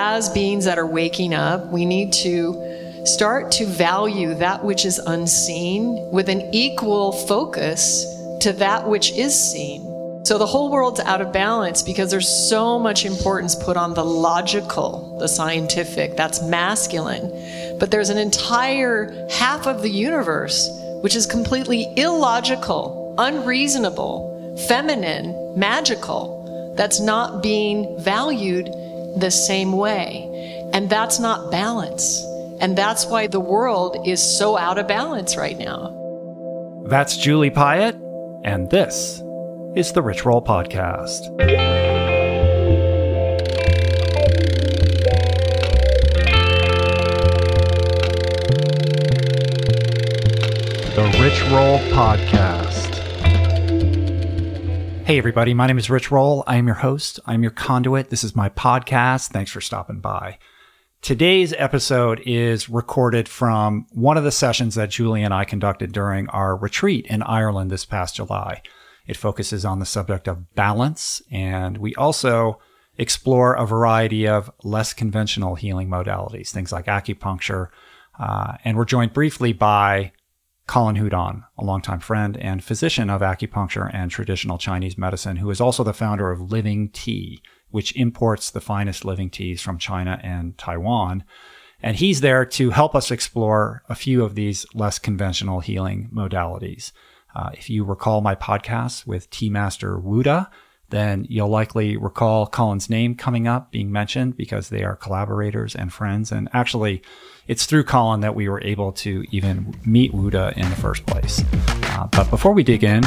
as beings that are waking up, we need to start to value that which is unseen with an equal focus to that which is seen. So the whole world's out of balance because there's so much importance put on the logical, the scientific, that's masculine. But there's an entire half of the universe which is completely illogical, unreasonable, feminine, magical, that's not being valued the same way. And that's not balance. And that's why the world is so out of balance right now. That's Julie Piatt, and this is the Rich Roll Podcast. The Rich Roll Podcast. Hey everybody, my name is Rich Roll. I am your host. I am your conduit. This is my podcast. Thanks for stopping by. Today's episode is recorded from one of the sessions that Julie and I conducted during our retreat in Ireland this past July. It focuses on the subject of balance, and we also explore a variety of less conventional healing modalities, things like acupuncture, and we're joined briefly by Colin Hudon, a longtime friend and physician of acupuncture and traditional Chinese medicine, who is also the founder of Living Tea, which imports the finest living teas from China and Taiwan. And he's there to help us explore a few of these less conventional healing modalities. If you recall my podcast with Tea Master Wuda, then you'll likely recall Colin's name coming up, being mentioned, because they are collaborators and friends. And actually, it's through Colin that we were able to even meet Wuda in the first place. But before we dig in,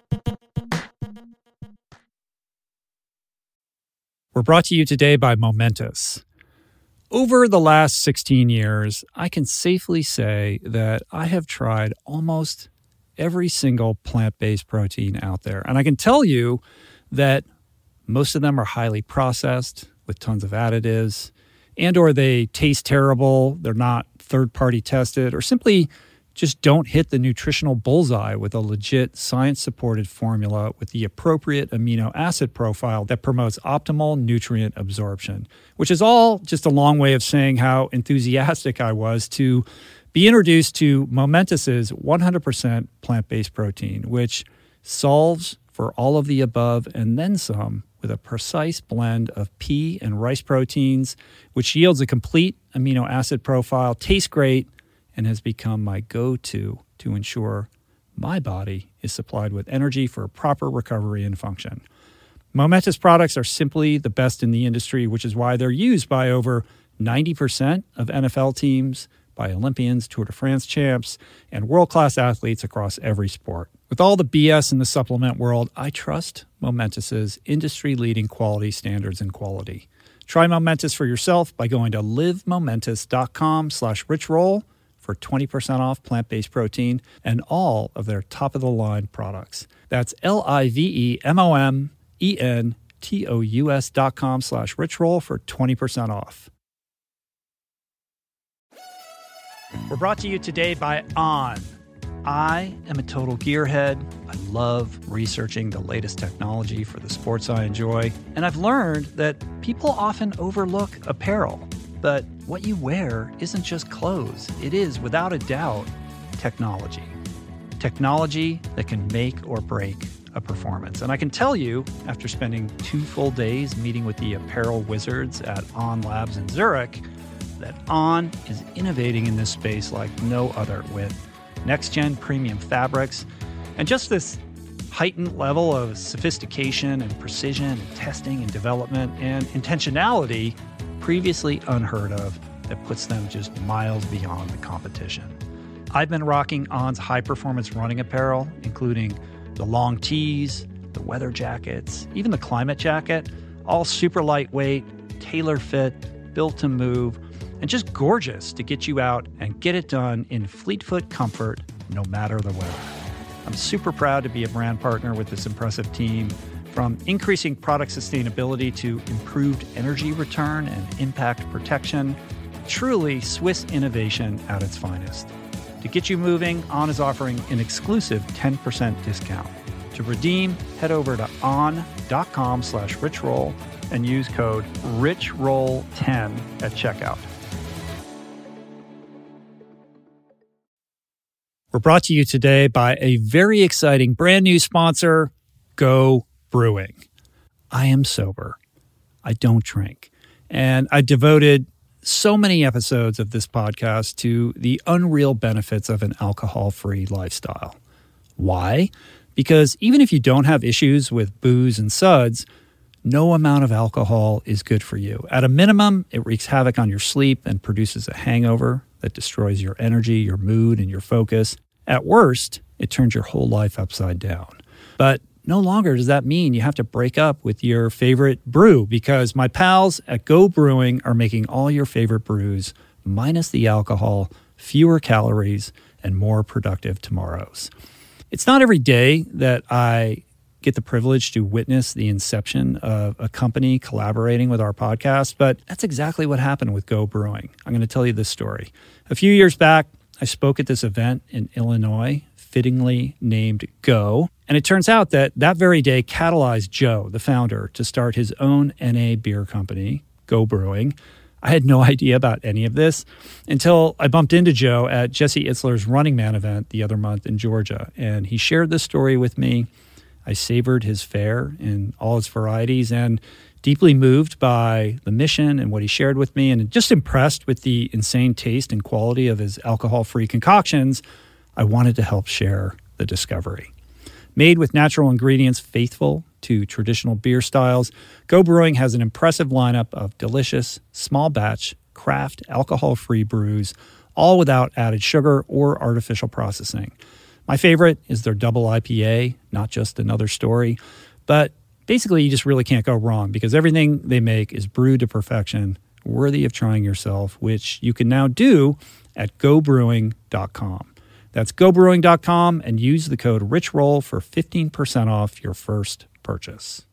we're brought to you today by Momentous. Over the last 16 years, I can safely say that I have tried almost every single plant-based protein out there. And I can tell you that most of them are highly processed with tons of additives, and or they taste terrible, they're not third-party tested, or simply just don't hit the nutritional bullseye with a legit science-supported formula with the appropriate amino acid profile that promotes optimal nutrient absorption, which is all just a long way of saying how enthusiastic I was to be introduced to Momentous's 100% plant-based protein, which solves for all of the above and then some with a precise blend of pea and rice proteins, which yields a complete amino acid profile, tastes great, and has become my go-to to ensure my body is supplied with energy for proper recovery and function. Momentous products are simply the best in the industry, which is why they're used by over 90% of NFL teams, by Olympians, Tour de France champs, and world-class athletes across every sport. With all the BS in the supplement world, I trust Momentous's industry-leading quality standards and quality. Try Momentous for yourself by going to livemomentous.com/richroll for 20% off plant-based protein and all of their top-of-the-line products. That's livemomentous.com/richroll for 20% off. We're brought to you today by On. I am a total gearhead. I love researching the latest technology for the sports I enjoy. And I've learned that people often overlook apparel. But what you wear isn't just clothes. It is, without a doubt, technology. Technology that can make or break a performance. And I can tell you, after spending 2 full days meeting with the apparel wizards at On Labs in Zurich, that On is innovating in this space like no other, with next-gen premium fabrics and just this heightened level of sophistication and precision and testing and development and intentionality previously unheard of that puts them just miles beyond the competition. I've been rocking On's high-performance running apparel, including the long tees, the weather jackets, even the climate jacket, all super lightweight, tailor-fit, built to move, and just gorgeous to get you out and get it done in fleet-foot comfort, no matter the weather. I'm super proud to be a brand partner with this impressive team, from increasing product sustainability to improved energy return and impact protection. Truly Swiss innovation at its finest. To get you moving, On is offering an exclusive 10% discount. To redeem, head over to on.com/richroll and use code RichRoll10 at checkout. We're brought to you today by a very exciting brand new sponsor, Go Brewing. I am sober. I don't drink. And I devoted so many episodes of this podcast to the unreal benefits of an alcohol-free lifestyle. Why? Because even if you don't have issues with booze and suds, no amount of alcohol is good for you. At a minimum, it wreaks havoc on your sleep and produces a hangover that destroys your energy, your mood, and your focus. At worst, it turns your whole life upside down. But no longer does that mean you have to break up with your favorite brew, because my pals at Go Brewing are making all your favorite brews, minus the alcohol, fewer calories, and more productive tomorrows. It's not every day that I get the privilege to witness the inception of a company collaborating with our podcast, but that's exactly what happened with Go Brewing. I'm going to tell you this story. A few years back, I spoke at this event in Illinois, fittingly named Go, and it turns out that very day catalyzed Joe, the founder, to start his own NA beer company, Go Brewing. I had no idea about any of this until I bumped into Joe at Jesse Itzler's Running Man event the other month in Georgia, and he shared this story with me. I savored his fare in all its varieties and deeply moved by the mission and what he shared with me, and just impressed with the insane taste and quality of his alcohol-free concoctions, I wanted to help share the discovery. Made with natural ingredients faithful to traditional beer styles, Go Brewing has an impressive lineup of delicious, small batch, craft, alcohol-free brews, all without added sugar or artificial processing. My favorite is their double IPA, Not Just Another Story. But basically, you just really can't go wrong because everything they make is brewed to perfection, worthy of trying yourself, which you can now do at gobrewing.com. That's gobrewing.com and use the code RichRoll for 15% off your first purchase.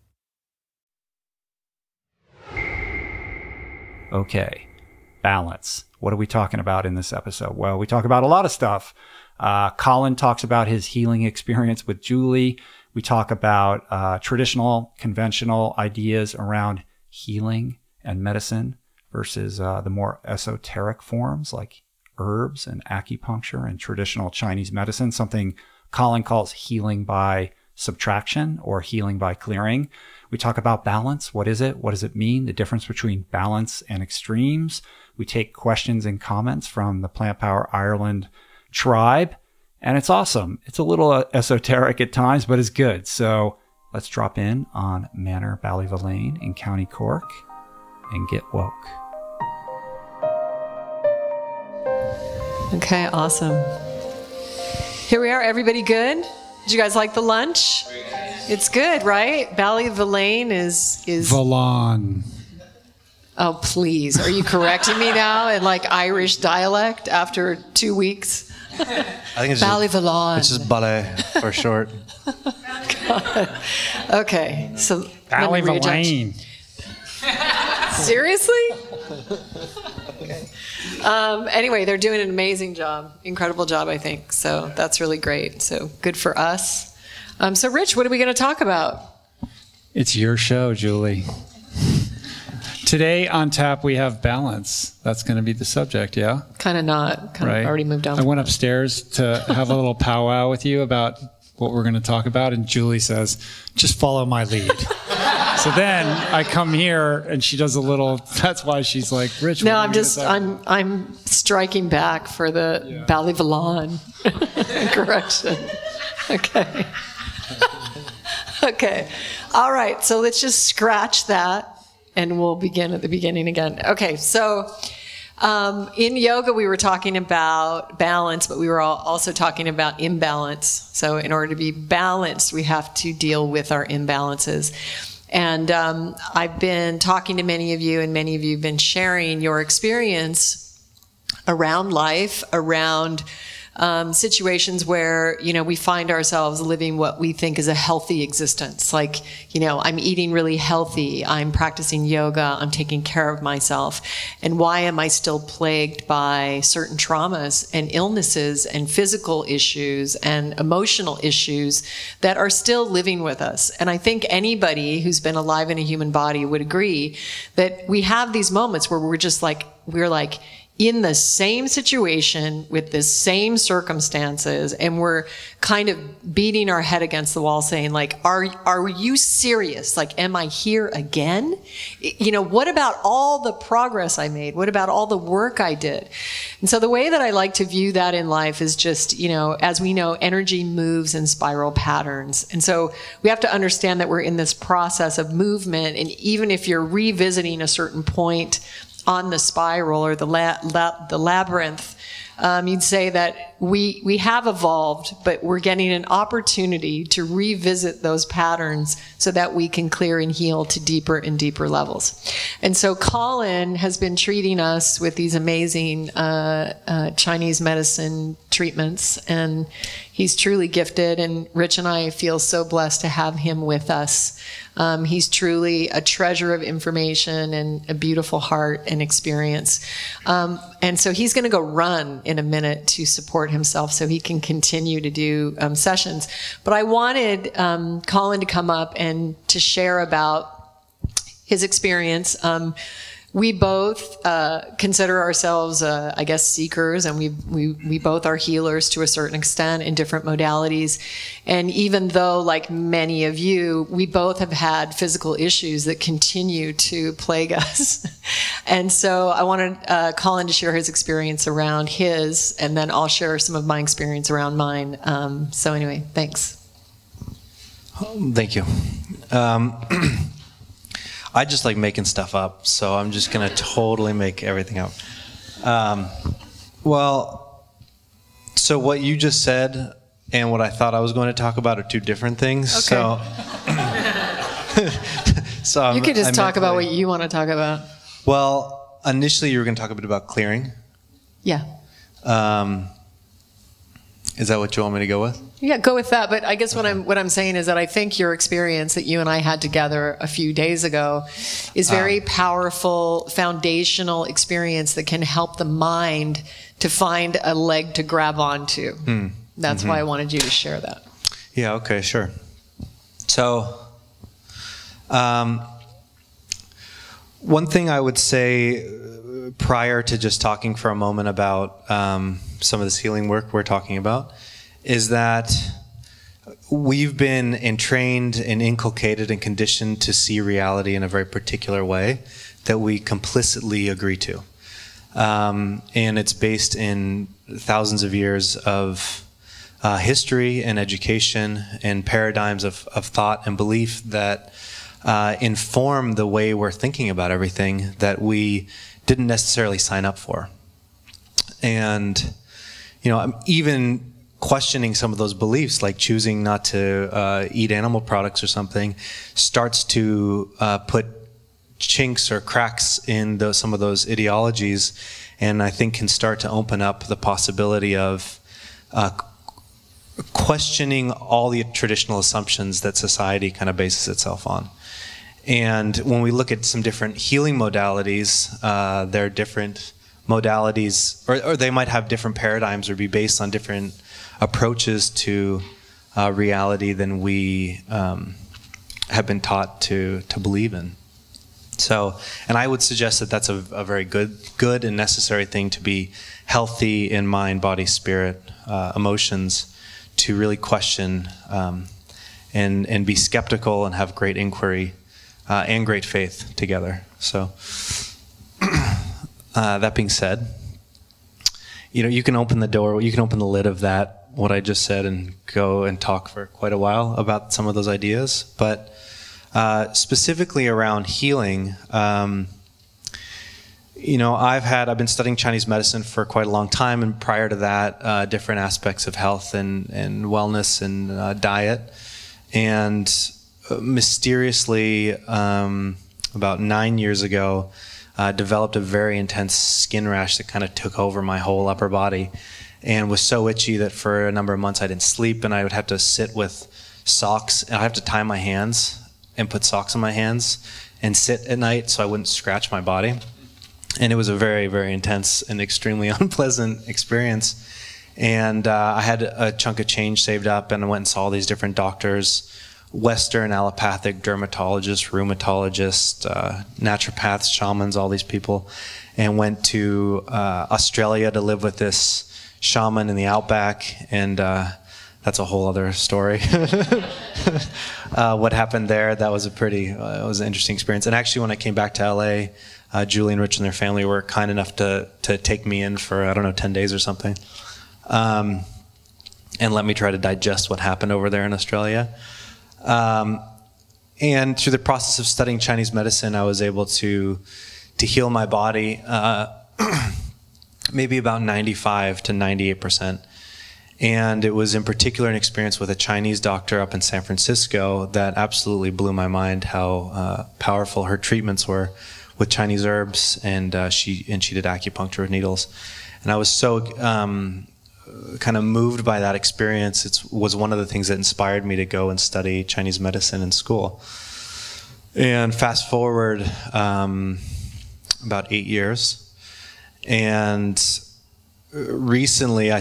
Okay, balance. What are we talking about in this episode? Well, we talk about a lot of stuff. Colin talks about his healing experience with Julie. We talk about traditional, conventional ideas around healing and medicine versus the more esoteric forms like herbs and acupuncture and traditional Chinese medicine, something Colin calls healing by subtraction or healing by clearing. We talk about balance. What is it? What does it mean? The difference between balance and extremes. We take questions and comments from the Plant Power Ireland tribe, and it's awesome. It's a little esoteric at times, but it's good. So let's drop in on Manor Ballyvolane in County Cork and get woke. Okay, awesome. Here we are. Everybody good? Did you guys like the lunch? It's good, right? Ballyvolane is Valon. Oh, please. Are you correcting me now in like Irish dialect after 2 weeks? I think it's Ballyvolane. It's just ballet for short. Okay, so Ballyvolane. Seriously? Okay. Anyway, they're doing an amazing job, incredible job, I think. So that's really great. So good for us. So Rich, what are we going to talk about? It's your show, Julie. Today on tap, we have balance. That's going to be the subject, yeah? Kind of not. Kind of already moved on. I went upstairs to have a little powwow with you about what we're going to talk about, and Julie says, just follow my lead. So then I come here, and she does a little, that's why she's like, Rich. No, I'm striking back for the Ballyvolane correction. Okay. Okay. All right. So let's just scratch that. And we'll begin at the beginning again. Okay, so in yoga, we were talking about balance, but we were also talking about imbalance. So in order to be balanced, we have to deal with our imbalances. And I've been talking to many of you, and many of you have been sharing your experience around life, around situations where, we find ourselves living what we think is a healthy existence. Like, I'm eating really healthy, I'm practicing yoga, I'm taking care of myself. And why am I still plagued by certain traumas and illnesses and physical issues and emotional issues that are still living with us? And I think anybody who's been alive in a human body would agree that we have these moments where we're in the same situation with the same circumstances, and we're kind of beating our head against the wall saying, like, are you serious? Like, am I here again? What about all the progress I made? What about all the work I did? And so the way that I like to view that in life is just, as we know, energy moves in spiral patterns. And so we have to understand that we're in this process of movement, and even if you're revisiting a certain point on the spiral or the labyrinth, you'd say that we have evolved, but we're getting an opportunity to revisit those patterns so that we can clear and heal to deeper and deeper levels. And so Colin has been treating us with these amazing Chinese medicine treatments, and he's truly gifted, and Rich and I feel so blessed to have him with us. He's truly a treasure of information and a beautiful heart and experience. And so he's going to go run in a minute to support himself so he can continue to do sessions. But I wanted Colin to come up and to share about his experience. We both consider ourselves, I guess, seekers, and we both are healers to a certain extent in different modalities. And even though, like many of you, we both have had physical issues that continue to plague us. And so I wanted Colin to share his experience around his, and then I'll share some of my experience around mine. So anyway, thanks. Thank you. I just like making stuff up, so I'm just going to totally make everything up. So what you just said and what I thought I was going to talk about are two different things. Okay. So you could just talk about what you want to talk about. Well, initially you were going to talk a bit about clearing. Yeah. Is that what you want me to go with? Yeah, go with that. But I guess what I'm saying is that I think your experience that you and I had together a few days ago is very powerful, foundational experience that can help the mind to find a leg to grab onto. That's why I wanted you to share that. Yeah, okay, sure. So, one thing I would say prior to just talking for a moment about some of this healing work we're talking about is that we've been entrained and inculcated and conditioned to see reality in a very particular way that we complicitly agree to. And it's based in thousands of years of history and education and paradigms of thought and belief that inform the way we're thinking about everything that we didn't necessarily sign up for. And, I'm even questioning some of those beliefs, like choosing not to eat animal products or something, starts to put chinks or cracks in some of those ideologies, and I think can start to open up the possibility of questioning all the traditional assumptions that society kind of bases itself on. And when we look at some different healing modalities, there are different modalities, or they might have different paradigms or be based on different approaches to reality than we have been taught to believe in. So, and I would suggest that that's a very good and necessary thing to be healthy in mind, body, spirit, emotions, to really question and be skeptical and have great inquiry and great faith together. So, that being said, you can open the door, you can open the lid of that, what I just said, and go and talk for quite a while about some of those ideas. But specifically around healing, I've been studying Chinese medicine for quite a long time, and prior to that, different aspects of health and wellness and diet. And mysteriously, about 9 years ago, developed a very intense skin rash that kind of took over my whole upper body. and was so itchy that for a number of months I didn't sleep, and I would have to sit with socks, and I have to tie my hands and put socks on my hands and sit at night so I wouldn't scratch my body. And it was a very, very intense and extremely unpleasant experience. And I had a chunk of change saved up, and I went and saw these different doctors, Western allopathic dermatologists, rheumatologists, naturopaths, shamans, all these people, and went to Australia to live with this shaman in the outback, and that's a whole other story. What happened there, that was it was an interesting experience. And actually when I came back to LA, Julie and Rich and their family were kind enough to take me in for, 10 days or something, and let me try to digest what happened over there in Australia. And through the process of studying Chinese medicine, I was able to heal my body maybe about 95 to 98%. And it was in particular an experience with a Chinese doctor up in San Francisco that absolutely blew my mind how powerful her treatments were with Chinese herbs, and she did acupuncture with needles. And I was so kind of moved by that experience. It was one of the things that inspired me to go and study Chinese medicine in school. And fast forward about 8 years, and recently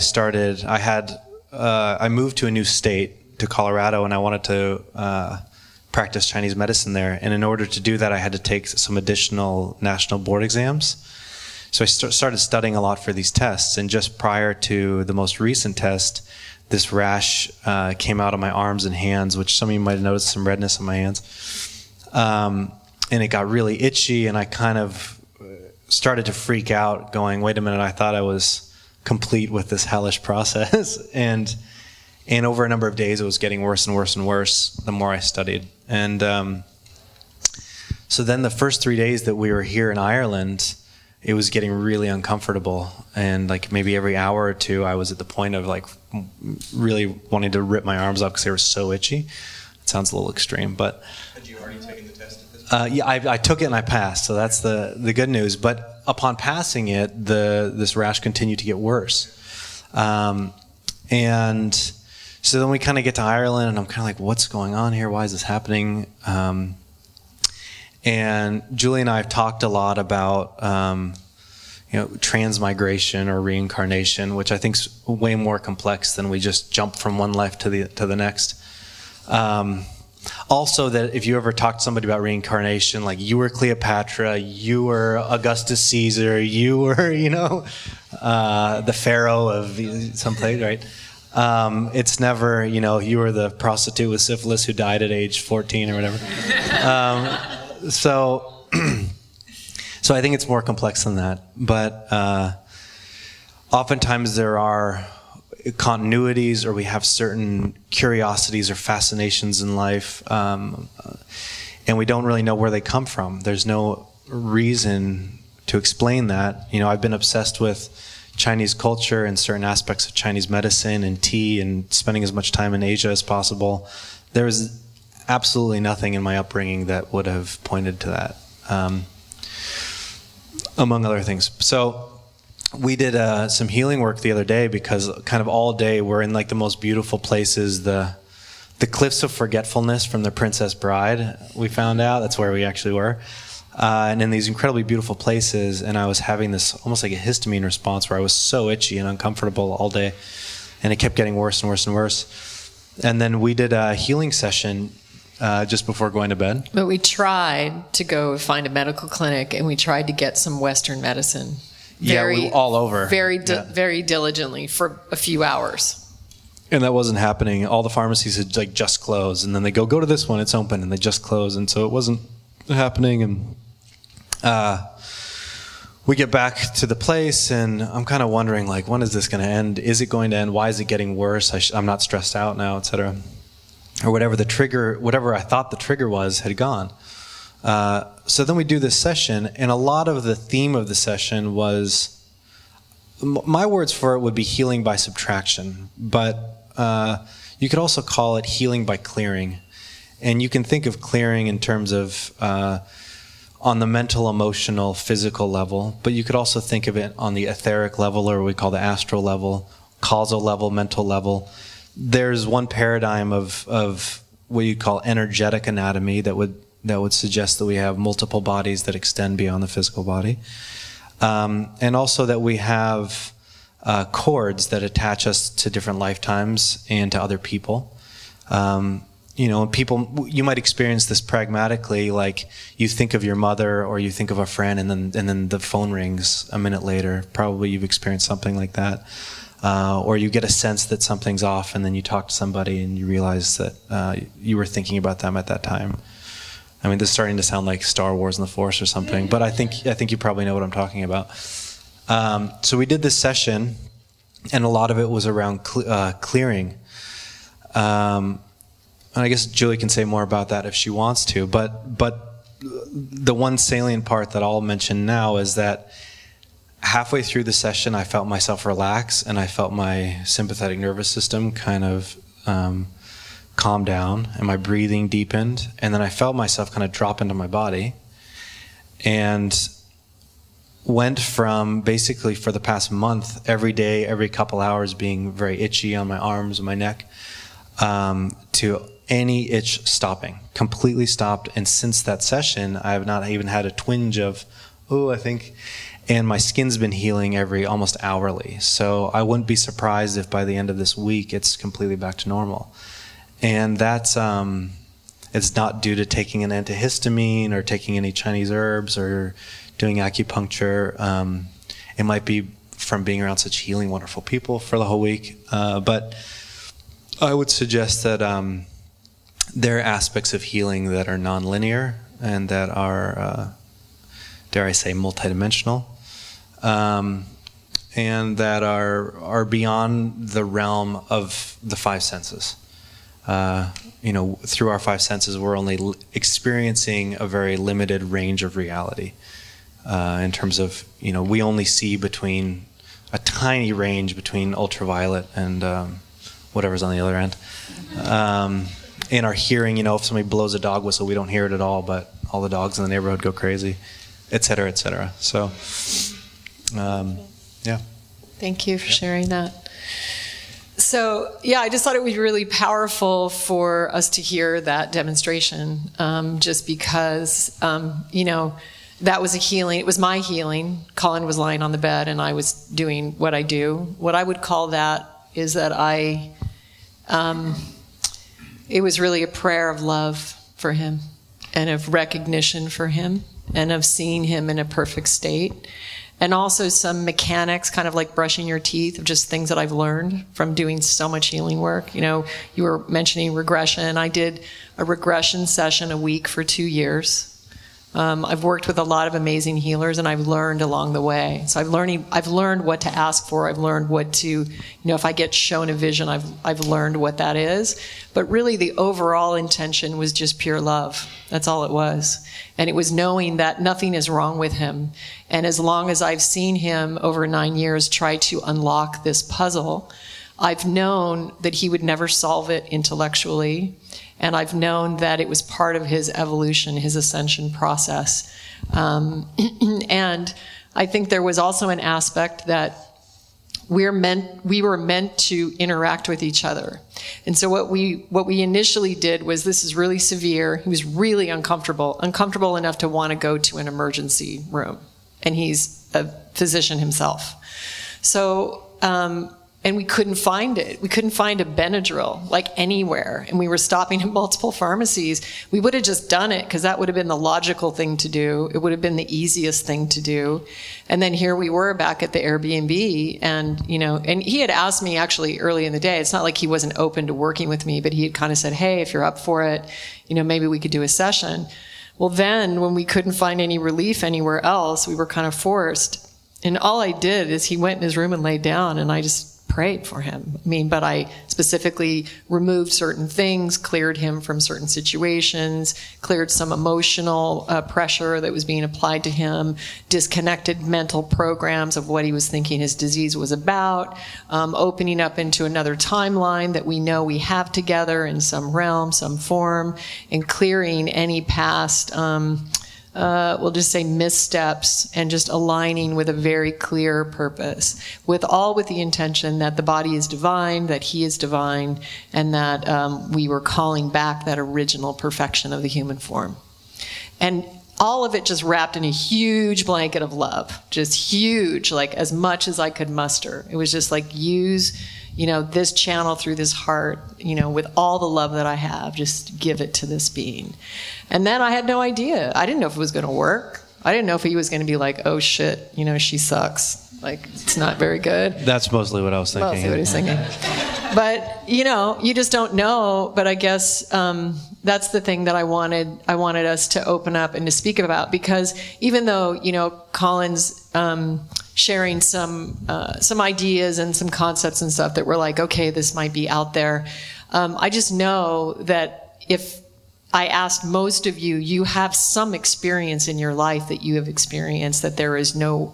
I moved to a new state, to Colorado, and I wanted to practice Chinese medicine there. And in order to do that, I had to take some additional national board exams. So I started studying a lot for these tests, and just prior to the most recent test, this rash came out on my arms and hands, which some of you might have noticed some redness on my hands. And it got really itchy, and I kind of started to freak out, going, wait a minute, I thought I was complete with this hellish process. and over a number of days, it was getting worse and worse and worse the more I studied. And so then the first 3 days that we were here in Ireland, it was getting really uncomfortable, and like maybe every hour or two I was at the point of like really wanting to rip my arms off because they were so itchy. It sounds a little extreme, but had you already taken the test at this point? yeah, I took it and I passed, so that's the good news. But upon passing it, this rash continued to get worse, and so then we kind of get to Ireland, and I'm kind of like, what's going on here? Why is this happening? And Julie and I have talked a lot about, transmigration or reincarnation, which I think is way more complex than we just jump from one life to the next. Also, that if you ever talk to somebody about reincarnation, like you were Cleopatra, you were Augustus Caesar, you were, the pharaoh of some place, right? It's never, you were the prostitute with syphilis who died at age 14 or whatever. So I think it's more complex than that. But oftentimes there are continuities, or we have certain curiosities or fascinations in life, and we don't really know where they come from. There's no reason to explain that. I've been obsessed with Chinese culture and certain aspects of Chinese medicine and tea, and spending as much time in Asia as possible. There was absolutely nothing in my upbringing that would have pointed to that, among other things. So we did some healing work the other day, because kind of all day we're in like the most beautiful places, the Cliffs of Forgetfulness from The Princess Bride, we found out. That's where we actually were. And in these incredibly beautiful places, and I was having this almost like a histamine response where I was so itchy and uncomfortable all day, and it kept getting worse and worse and worse. And then we did a healing session just before going to bed. But we tried to go find a medical clinic, and we tried to get some Western medicine. We all over. Very diligently for a few hours. And that wasn't happening. All the pharmacies had just closed, and then they go to this one, it's open, and they just closed, and so it wasn't happening. And we get back to the place, and I'm kind of wondering, when is this going to end? Is it going to end? Why is it getting worse? I'm not stressed out now, etc. Or whatever I thought the trigger was had gone. So then we do this session, and a lot of the theme of the session was, my words for it would be healing by subtraction, but you could also call it healing by clearing. And you can think of clearing in terms of on the mental, emotional, physical level, but you could also think of it on the etheric level, or what we call the astral level, causal level, mental level. There's one paradigm of what you call energetic anatomy that would suggest that we have multiple bodies that extend beyond the physical body, and also that we have cords that attach us to different lifetimes and to other people. People, you might experience this pragmatically, like you think of your mother or you think of a friend, and then the phone rings a minute later. Probably you've experienced something like that. Or you get a sense that something's off, and then you talk to somebody and you realize that you were thinking about them at that time. I mean, this is starting to sound like Star Wars and the Force or something, but I think you probably know what I'm talking about. So we did this session, and a lot of it was around clearing. And I guess Julie can say more about that if she wants to, but the one salient part that I'll mention now is that halfway through the session, I felt myself relax, and I felt my sympathetic nervous system kind of calm down, and my breathing deepened, and then I felt myself kind of drop into my body, and went from basically for the past month, every day, every couple hours, being very itchy on my arms and my neck, to any itch stopping, completely stopped. And since that session, I have not even had a twinge of, I think. And my skin's been healing almost hourly. So I wouldn't be surprised if by the end of this week, it's completely back to normal. And that's, it's not due to taking an antihistamine or taking any Chinese herbs or doing acupuncture. It might be from being around such healing, wonderful people for the whole week. But I would suggest that there are aspects of healing that are nonlinear and that are, dare I say, multidimensional. And that are beyond the realm of the five senses. Through our five senses, we're only experiencing a very limited range of reality. In terms of, we only see between a tiny range between ultraviolet and whatever's on the other end. In our hearing, if somebody blows a dog whistle, we don't hear it at all, but all the dogs in the neighborhood go crazy, et cetera, et cetera. So, yeah. Thank you for sharing that. So, I just thought it would be really powerful for us to hear that demonstration, just because, that was a healing. It was my healing. Colin was lying on the bed, and I was doing what I do. What I would call that is that it was really a prayer of love for him and of recognition for him and of seeing him in a perfect state. And also some mechanics, kind of like brushing your teeth, of just things that I've learned from doing so much healing work. You were mentioning regression. I did a regression session a week for 2 years. I've worked with a lot of amazing healers, and I've learned along the way. So I've learned what to ask for. I've learned what to, if I get shown a vision, I've learned what that is. But really, the overall intention was just pure love. That's all it was. And it was knowing that nothing is wrong with him. And as long as I've seen him over 9 years try to unlock this puzzle, I've known that he would never solve it intellectually. And I've known that it was part of his evolution, his ascension process. And I think there was also an aspect that we were meant to interact with each other. And so what we initially did was, this is really severe. He was really uncomfortable enough to want to go to an emergency room. And he's a physician himself. So, and we couldn't find it. We couldn't find a Benadryl, like, anywhere. And we were stopping at multiple pharmacies. We would have just done it, because that would have been the logical thing to do. It would have been the easiest thing to do. And then here we were back at the Airbnb, and, and he had asked me actually early in the day. It's not like he wasn't open to working with me, but he had kind of said, hey, if you're up for it, maybe we could do a session. Well, then when we couldn't find any relief anywhere else, we were kind of forced. And all I did is he went in his room and laid down, and I just prayed for him. But I specifically removed certain things, cleared him from certain situations, cleared some emotional pressure that was being applied to him, disconnected mental programs of what he was thinking his disease was about, opening up into another timeline that we know we have together in some realm, some form, and clearing any past we'll just say missteps, and just aligning with a very clear purpose, with the intention that the body is divine, that he is divine, and that we were calling back that original perfection of the human form. And all of it just wrapped in a huge blanket of love, just huge, like as much as I could muster. It was just like, use, this channel through this heart, with all the love that I have, just give it to this being. And then I had no idea. I didn't know if it was going to work. I didn't know if he was going to be like, oh shit, she sucks. Like, it's not very good. That's mostly what I was thinking. Mostly what he's thinking. But, you just don't know. But I guess that's the thing that I wanted us to open up and to speak about, because even though, Colin's sharing some ideas and some concepts and stuff that were like, okay, this might be out there. I just know that if I asked most of you, you have some experience in your life that you have experienced that there is no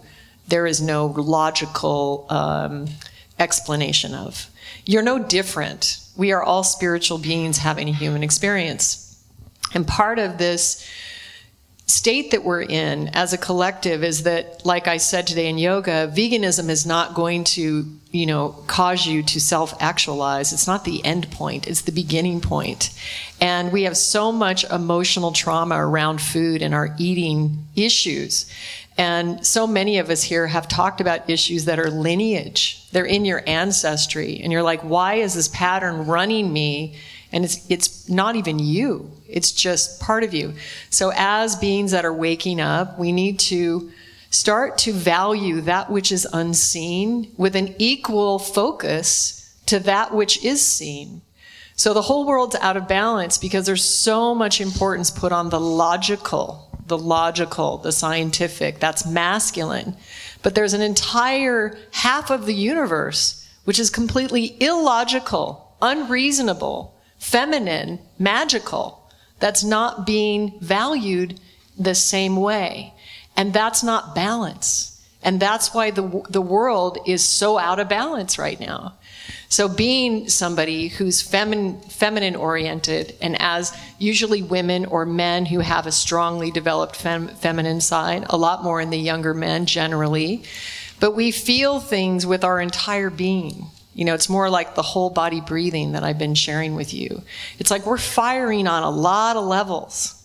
logical explanation of. You're no different. We are all spiritual beings having a human experience. And part of this state that we're in as a collective is that, like I said today in yoga, veganism is not going to, cause you to self-actualize. It's not the end point. It's the beginning point. And we have so much emotional trauma around food and our eating issues. And so many of us here have talked about issues that are lineage. They're in your ancestry. And you're like, why is this pattern running me? And it's not even you. It's just part of you. So as beings that are waking up, we need to start to value that which is unseen with an equal focus to that which is seen. So the whole world's out of balance because there's so much importance put on the logical, the scientific. That's masculine. But there's an entire half of the universe which is completely illogical, unreasonable, feminine, magical, that's not being valued the same way. And that's not balance. And that's why the world is so out of balance right now. So being somebody who's feminine oriented, and as usually women or men who have a strongly developed feminine side, a lot more in the younger men generally, but we feel things with our entire being. It's more like the whole body breathing that I've been sharing with you. It's like we're firing on a lot of levels,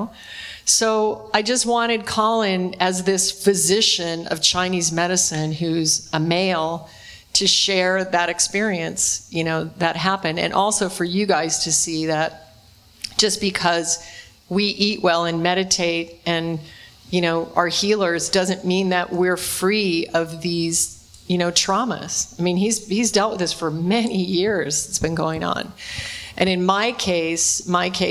So I just wanted Colin, as this physician of Chinese medicine who's a male, to share that experience, that happened. And also for you guys to see that just because we eat well and meditate and, are healers doesn't mean that we're free of these traumas. I mean, he's dealt with this for many years. It's been going on. And in my case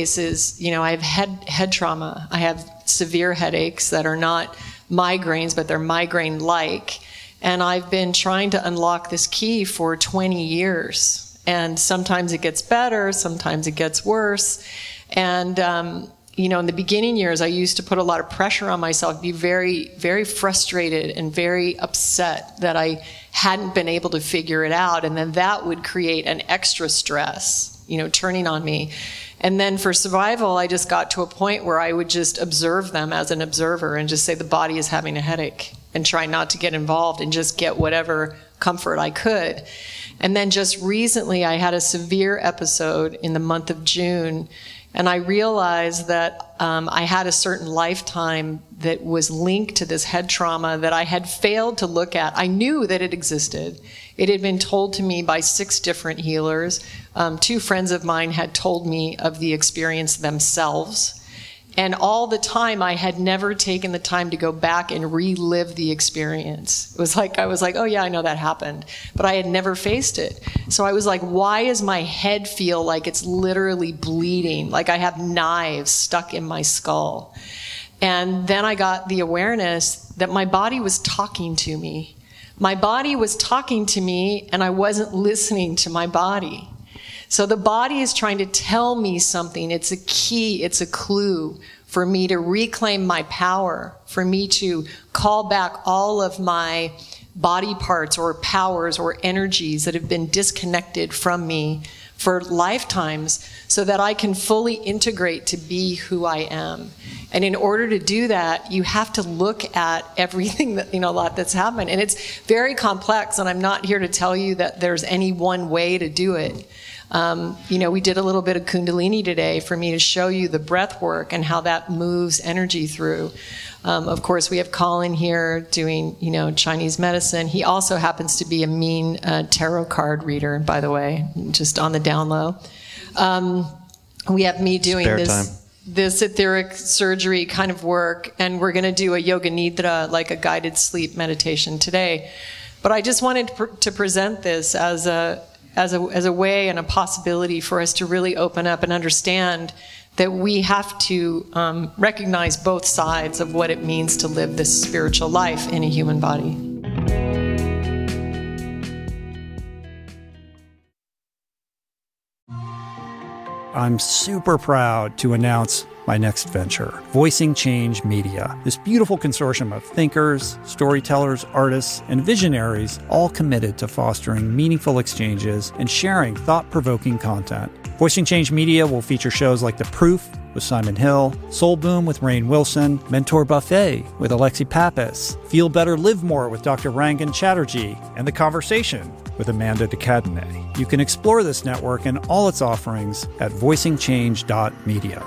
is, I have head trauma. I have severe headaches that are not migraines, but they're migraine-like. And I've been trying to unlock this key for 20 years. And sometimes it gets better, sometimes it gets worse. And, in the beginning years, I used to put a lot of pressure on myself, be very, very frustrated and very upset that I hadn't been able to figure it out. And then that would create an extra stress, turning on me. And then for survival, I just got to a point where I would just observe them as an observer and just say the body is having a headache and try not to get involved and just get whatever comfort I could. And then just recently, I had a severe episode in the month of June. And I realized that I had a certain lifetime that was linked to this head trauma that I had failed to look at. I knew that it existed. It had been told to me by 6 different healers. 2 friends of mine had told me of the experience themselves. And all the time, I had never taken the time to go back and relive the experience. It was like, I was like, oh yeah, I know that happened. But I had never faced it. So I was like, why does my head feel like it's literally bleeding? Like I have knives stuck in my skull. And then I got the awareness that my body was talking to me. My body was talking to me, and I wasn't listening to my body. So the body is trying to tell me something. It's a key, it's a clue for me to reclaim my power, for me to call back all of my body parts or powers or energies that have been disconnected from me for lifetimes so that I can fully integrate to be who I am. And in order to do that, you have to look at everything that, a lot that's happened. And it's very complex, and I'm not here to tell you that there's any one way to do it. We did a little bit of Kundalini today for me to show you the breath work and how that moves energy through. Of course, we have Colin here doing, Chinese medicine. He also happens to be a mean tarot card reader, by the way, just on the down low. We have me doing this etheric surgery kind of work, and we're going to do a yoga nidra, like a guided sleep meditation today. But I just wanted to present this as a way and a possibility for us to really open up and understand that we have to recognize both sides of what it means to live this spiritual life in a human body. I'm super proud to announce my next venture, Voicing Change Media. This beautiful consortium of thinkers, storytellers, artists, and visionaries, all committed to fostering meaningful exchanges and sharing thought-provoking content. Voicing Change Media will feature shows like The Proof with Simon Hill, Soul Boom with Rainn Wilson, Mentor Buffet with Alexi Pappas, Feel Better, Live More with Dr. Rangan Chatterjee, and The Conversation with Amanda de Cadenet. You can explore this network and all its offerings at voicingchange.media.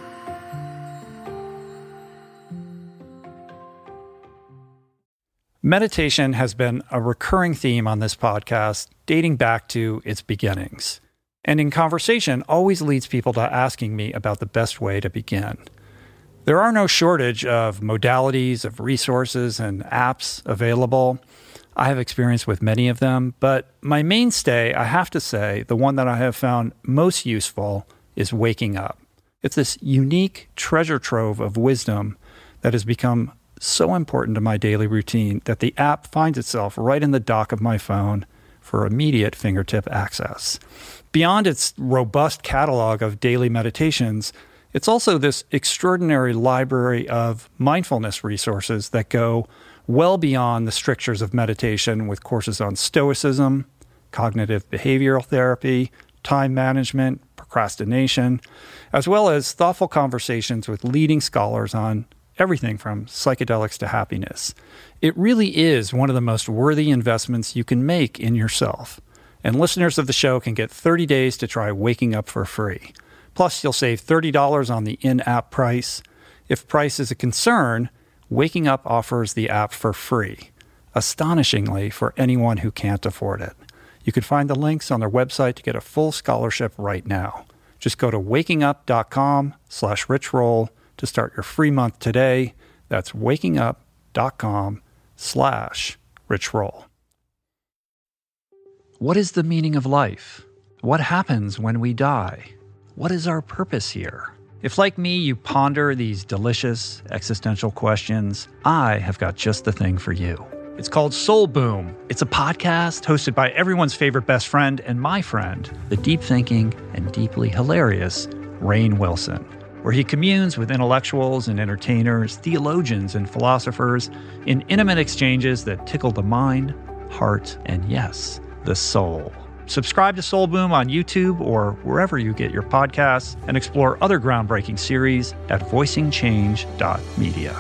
Meditation has been a recurring theme on this podcast dating back to its beginnings. And in conversation always leads people to asking me about the best way to begin. There are no shortage of modalities, of resources, and apps available. I have experience with many of them, but my mainstay, I have to say, the one that I have found most useful is Waking Up. It's this unique treasure trove of wisdom that has become so important to my daily routine that the app finds itself right in the dock of my phone for immediate fingertip access. Beyond its robust catalog of daily meditations, it's also this extraordinary library of mindfulness resources that go well beyond the strictures of meditation, with courses on stoicism, cognitive behavioral therapy, time management, procrastination, as well as thoughtful conversations with leading scholars on everything from psychedelics to happiness. It really is one of the most worthy investments you can make in yourself. And listeners of the show can get 30 days to try Waking Up for free. Plus, you'll save $30 on the in-app price. If price is a concern, Waking Up offers the app for free, astonishingly for anyone who can't afford it. You can find the links on their website to get a full scholarship right now. Just go to wakingup.com/richroll to start your free month today. That's wakingup.com/richroll. What is the meaning of life? What happens when we die? What is our purpose here? If, like me, you ponder these delicious existential questions, I have got just the thing for you. It's called Soul Boom. It's a podcast hosted by everyone's favorite best friend and my friend, the deep-thinking and deeply hilarious Rainn Wilson, where he communes with intellectuals and entertainers, theologians and philosophers in intimate exchanges that tickle the mind, heart, and yes, the soul. Subscribe to Soul Boom on YouTube or wherever you get your podcasts, and explore other groundbreaking series at voicingchange.media.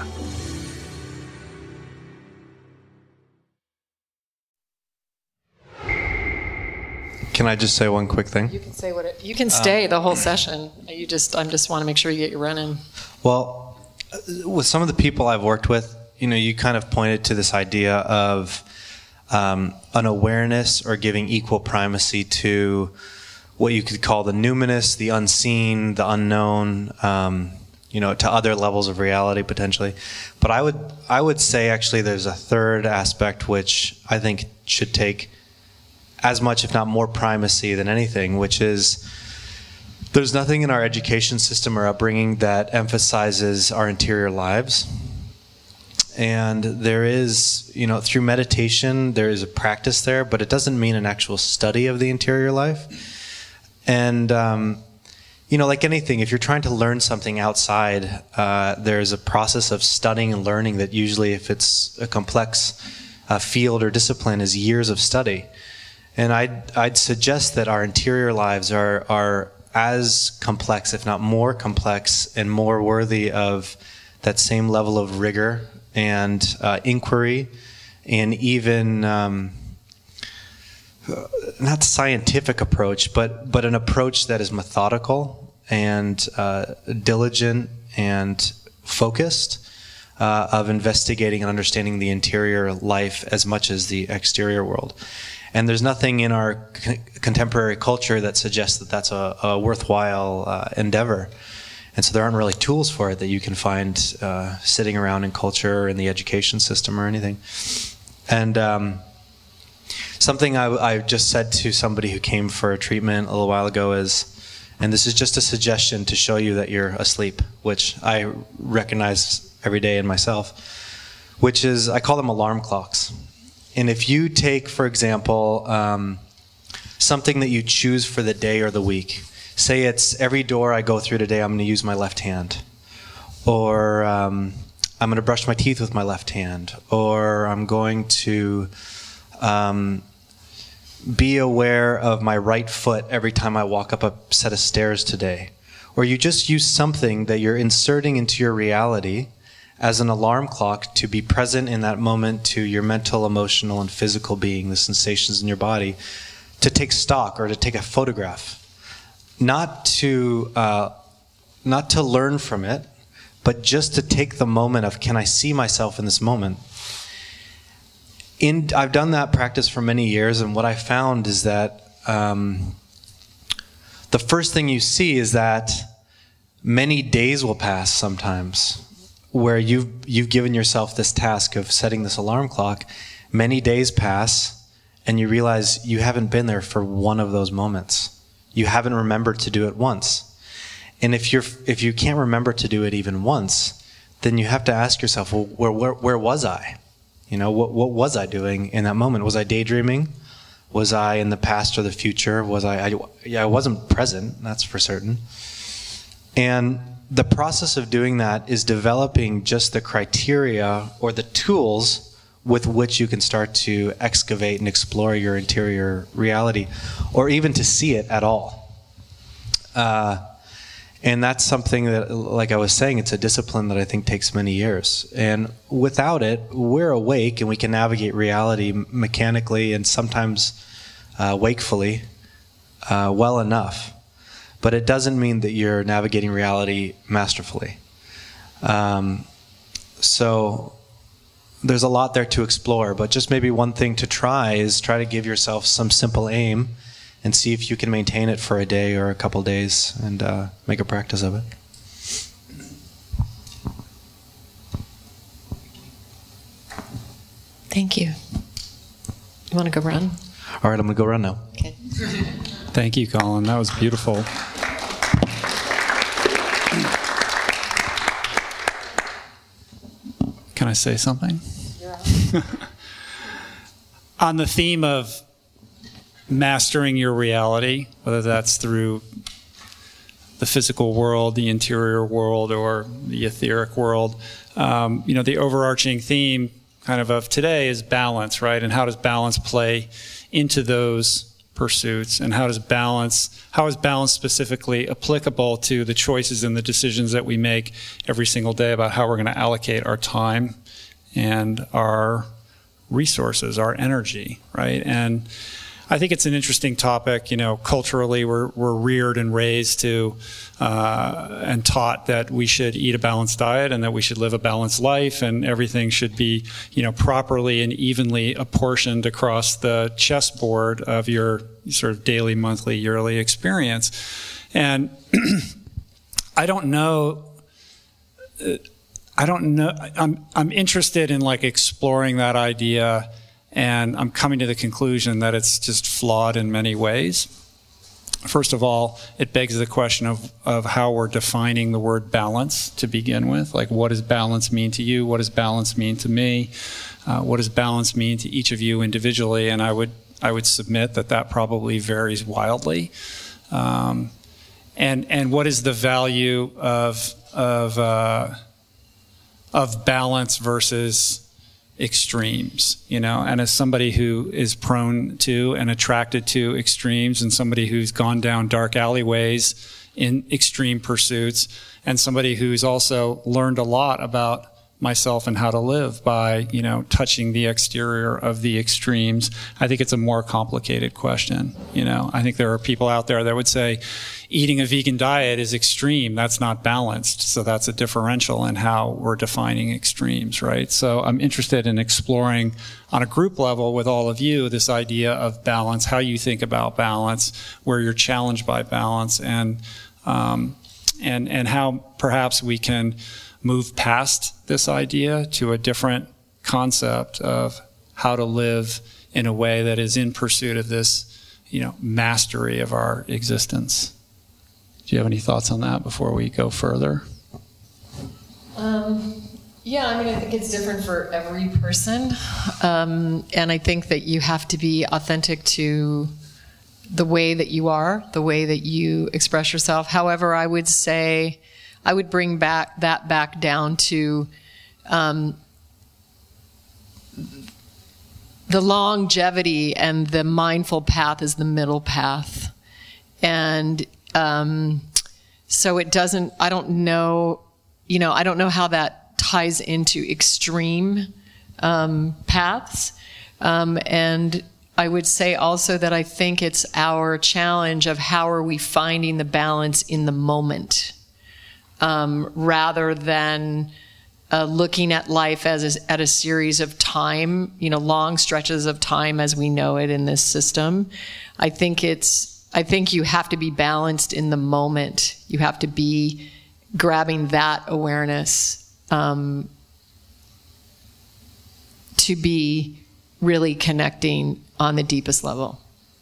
Can I just say one quick thing? You can say you can stay the whole session. I just want to make sure you get your run in. Well, with some of the people I've worked with, you kind of pointed to this idea of an awareness or giving equal primacy to what you could call the numinous, the unseen, the unknown, to other levels of reality potentially. But I would say actually there's a third aspect which I think should take as much, if not more, primacy than anything, which is there's nothing in our education system or upbringing that emphasizes our interior lives. And there is, through meditation, there is a practice there, but it doesn't mean an actual study of the interior life. And, like anything, if you're trying to learn something outside, there's a process of studying and learning that usually, if it's a complex field or discipline, is years of study. And I'd suggest that our interior lives are as complex, if not more complex, and more worthy of that same level of rigor and inquiry, and even not scientific approach, but an approach that is methodical and diligent and focused, of investigating and understanding the interior life as much as the exterior world. And there's nothing in our contemporary culture that suggests that that's a worthwhile endeavor. And so there aren't really tools for it that you can find sitting around in culture or in the education system or anything. And something I just said to somebody who came for a treatment a little while ago is, and this is just a suggestion to show you that you're asleep, which I recognize every day in myself, which is, I call them alarm clocks. And if you take, for example, something that you choose for the day or the week, say it's every door I go through today, I'm going to use my left hand, or I'm going to brush my teeth with my left hand, or I'm going to be aware of my right foot every time I walk up a set of stairs today. Or you just use something that you're inserting into your reality as an alarm clock to be present in that moment to your mental, emotional, and physical being, the sensations in your body, to take stock or to take a photograph. Not to learn from it, but just to take the moment of, can I see myself in this moment? I've done that practice for many years, and what I found is that the first thing you see is that many days will pass sometimes where you've given yourself this task of setting this alarm clock. Many days pass, and you realize you haven't been there for one of those moments. You haven't remembered to do it once. And if you can't remember to do it even once, then you have to ask yourself, well, where was I? What was I doing in that moment? Was I daydreaming? Was I in the past or the future? I wasn't present, that's for certain. And the process of doing that is developing just the criteria or the tools with which you can start to excavate and explore your interior reality, or even to see it at all. And that's something that, like I was saying, it's a discipline that I think takes many years. And without it, we're awake and we can navigate reality mechanically and sometimes wakefully well enough. But it doesn't mean that you're navigating reality masterfully. So there's a lot there to explore, but just maybe one thing to try is try to give yourself some simple aim and see if you can maintain it for a day or a couple days and make a practice of it. Thank you. You want to go run? All right, I'm going to go run now. Okay. Thank you, Colin. That was beautiful. Can I say something? Yeah. On the theme of mastering your reality, whether that's through the physical world, the interior world, or the etheric world, the overarching theme kind of today is balance, right? And how does balance play into those pursuits, and how is balance specifically applicable to the choices and the decisions that we make every single day about how we're going to allocate our time and our resources, our energy, right? And I think it's an interesting topic. Culturally, we're reared and raised to and taught that we should eat a balanced diet and that we should live a balanced life, and everything should be, properly and evenly apportioned across the chessboard of your sort of daily, monthly, yearly experience. And I don't know. I'm interested in exploring that idea. And I'm coming to the conclusion that it's just flawed in many ways. First of all, it begs the question of how we're defining the word balance to begin with. What does balance mean to you? What does balance mean to me? What does balance mean to each of you individually? And I would submit that probably varies wildly. And what is the value of balance versus extremes, and as somebody who is prone to and attracted to extremes, and somebody who's gone down dark alleyways in extreme pursuits, and somebody who's also learned a lot about myself and how to live by, touching the exterior of the extremes, I think it's a more complicated question. I think there are people out there that would say eating a vegan diet is extreme. That's not balanced. So that's a differential in how we're defining extremes, right? So I'm interested in exploring on a group level with all of you this idea of balance, how you think about balance, where you're challenged by balance, and how perhaps we can move past this idea to a different concept of how to live in a way that is in pursuit of this, mastery of our existence. Do you have any thoughts on that before we go further? I think it's different for every person. And I think that you have to be authentic to the way that you are, the way that you express yourself. However, I would say, I would bring back down to the longevity, and the mindful path is the middle path. And so it doesn't, I don't know how that ties into extreme paths. And I would say also that I think it's our challenge of how are we finding the balance in the moment. Rather than looking at life as at a series of time, long stretches of time as we know it in this system. I think you have to be balanced in the moment. You have to be grabbing that awareness to be really connecting on the deepest level.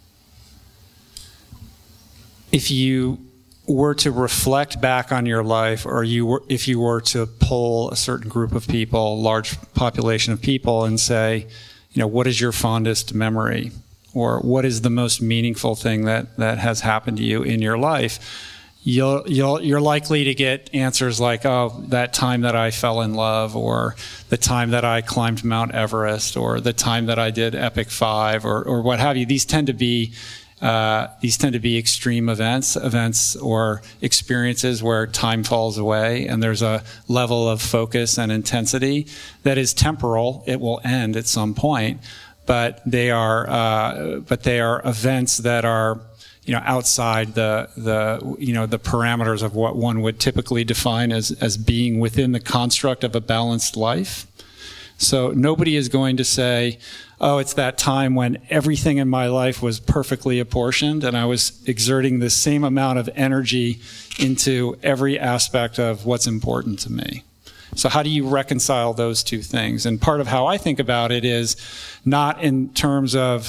If you were to reflect back on your life, or if you were to poll a certain group of people, large population of people, and say, what is your fondest memory, or what is the most meaningful thing that has happened to you in your life, you're likely to get answers like, oh, that time that I fell in love, or the time that I climbed Mount Everest, or the time that I did Epic 5, or what have you. These tend to be extreme events or experiences where time falls away, and there's a level of focus and intensity that is temporal. It will end at some point, but they are events that are outside the parameters of what one would typically define as being within the construct of a balanced life. So nobody is going to say, oh, it's that time when everything in my life was perfectly apportioned and I was exerting the same amount of energy into every aspect of what's important to me. So how do you reconcile those two things? And part of how I think about it is not in terms of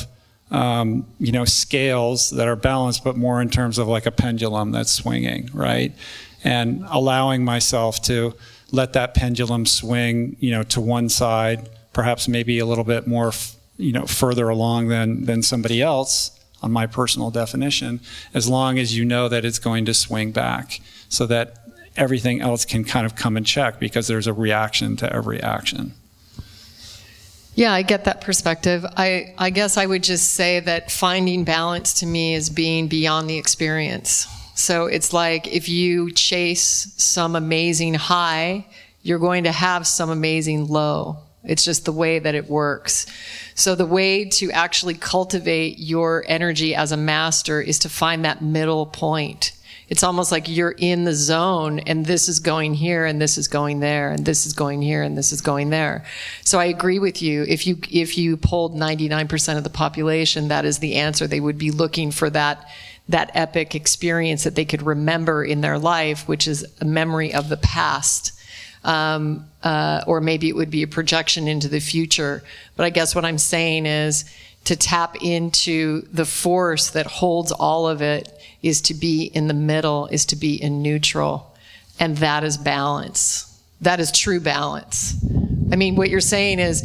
scales that are balanced, but more in terms of like a pendulum that's swinging, right? And allowing myself to let that pendulum swing, to one side, perhaps maybe a little bit more, further along than somebody else on my personal definition, as long as you know that it's going to swing back, so that everything else can kind of come in check, because there's a reaction to every action. Yeah, I get that perspective. I guess I would just say that finding balance to me is being beyond the experience. So it's like if you chase some amazing high, you're going to have some amazing low. It's just the way that it works. So the way to actually cultivate your energy as a master is to find that middle point. It's almost like you're in the zone, and this is going here, and this is going there, and this is going here, and this is going there. So I agree with you. If you polled 99% of the population, that is the answer. They would be looking for that epic experience that they could remember in their life, which is a memory of the past. Or maybe it would be a projection into the future. But I guess what I'm saying is to tap into the force that holds all of it is to be in the middle, is to be in neutral. And that is balance. That is true balance. I mean, what you're saying is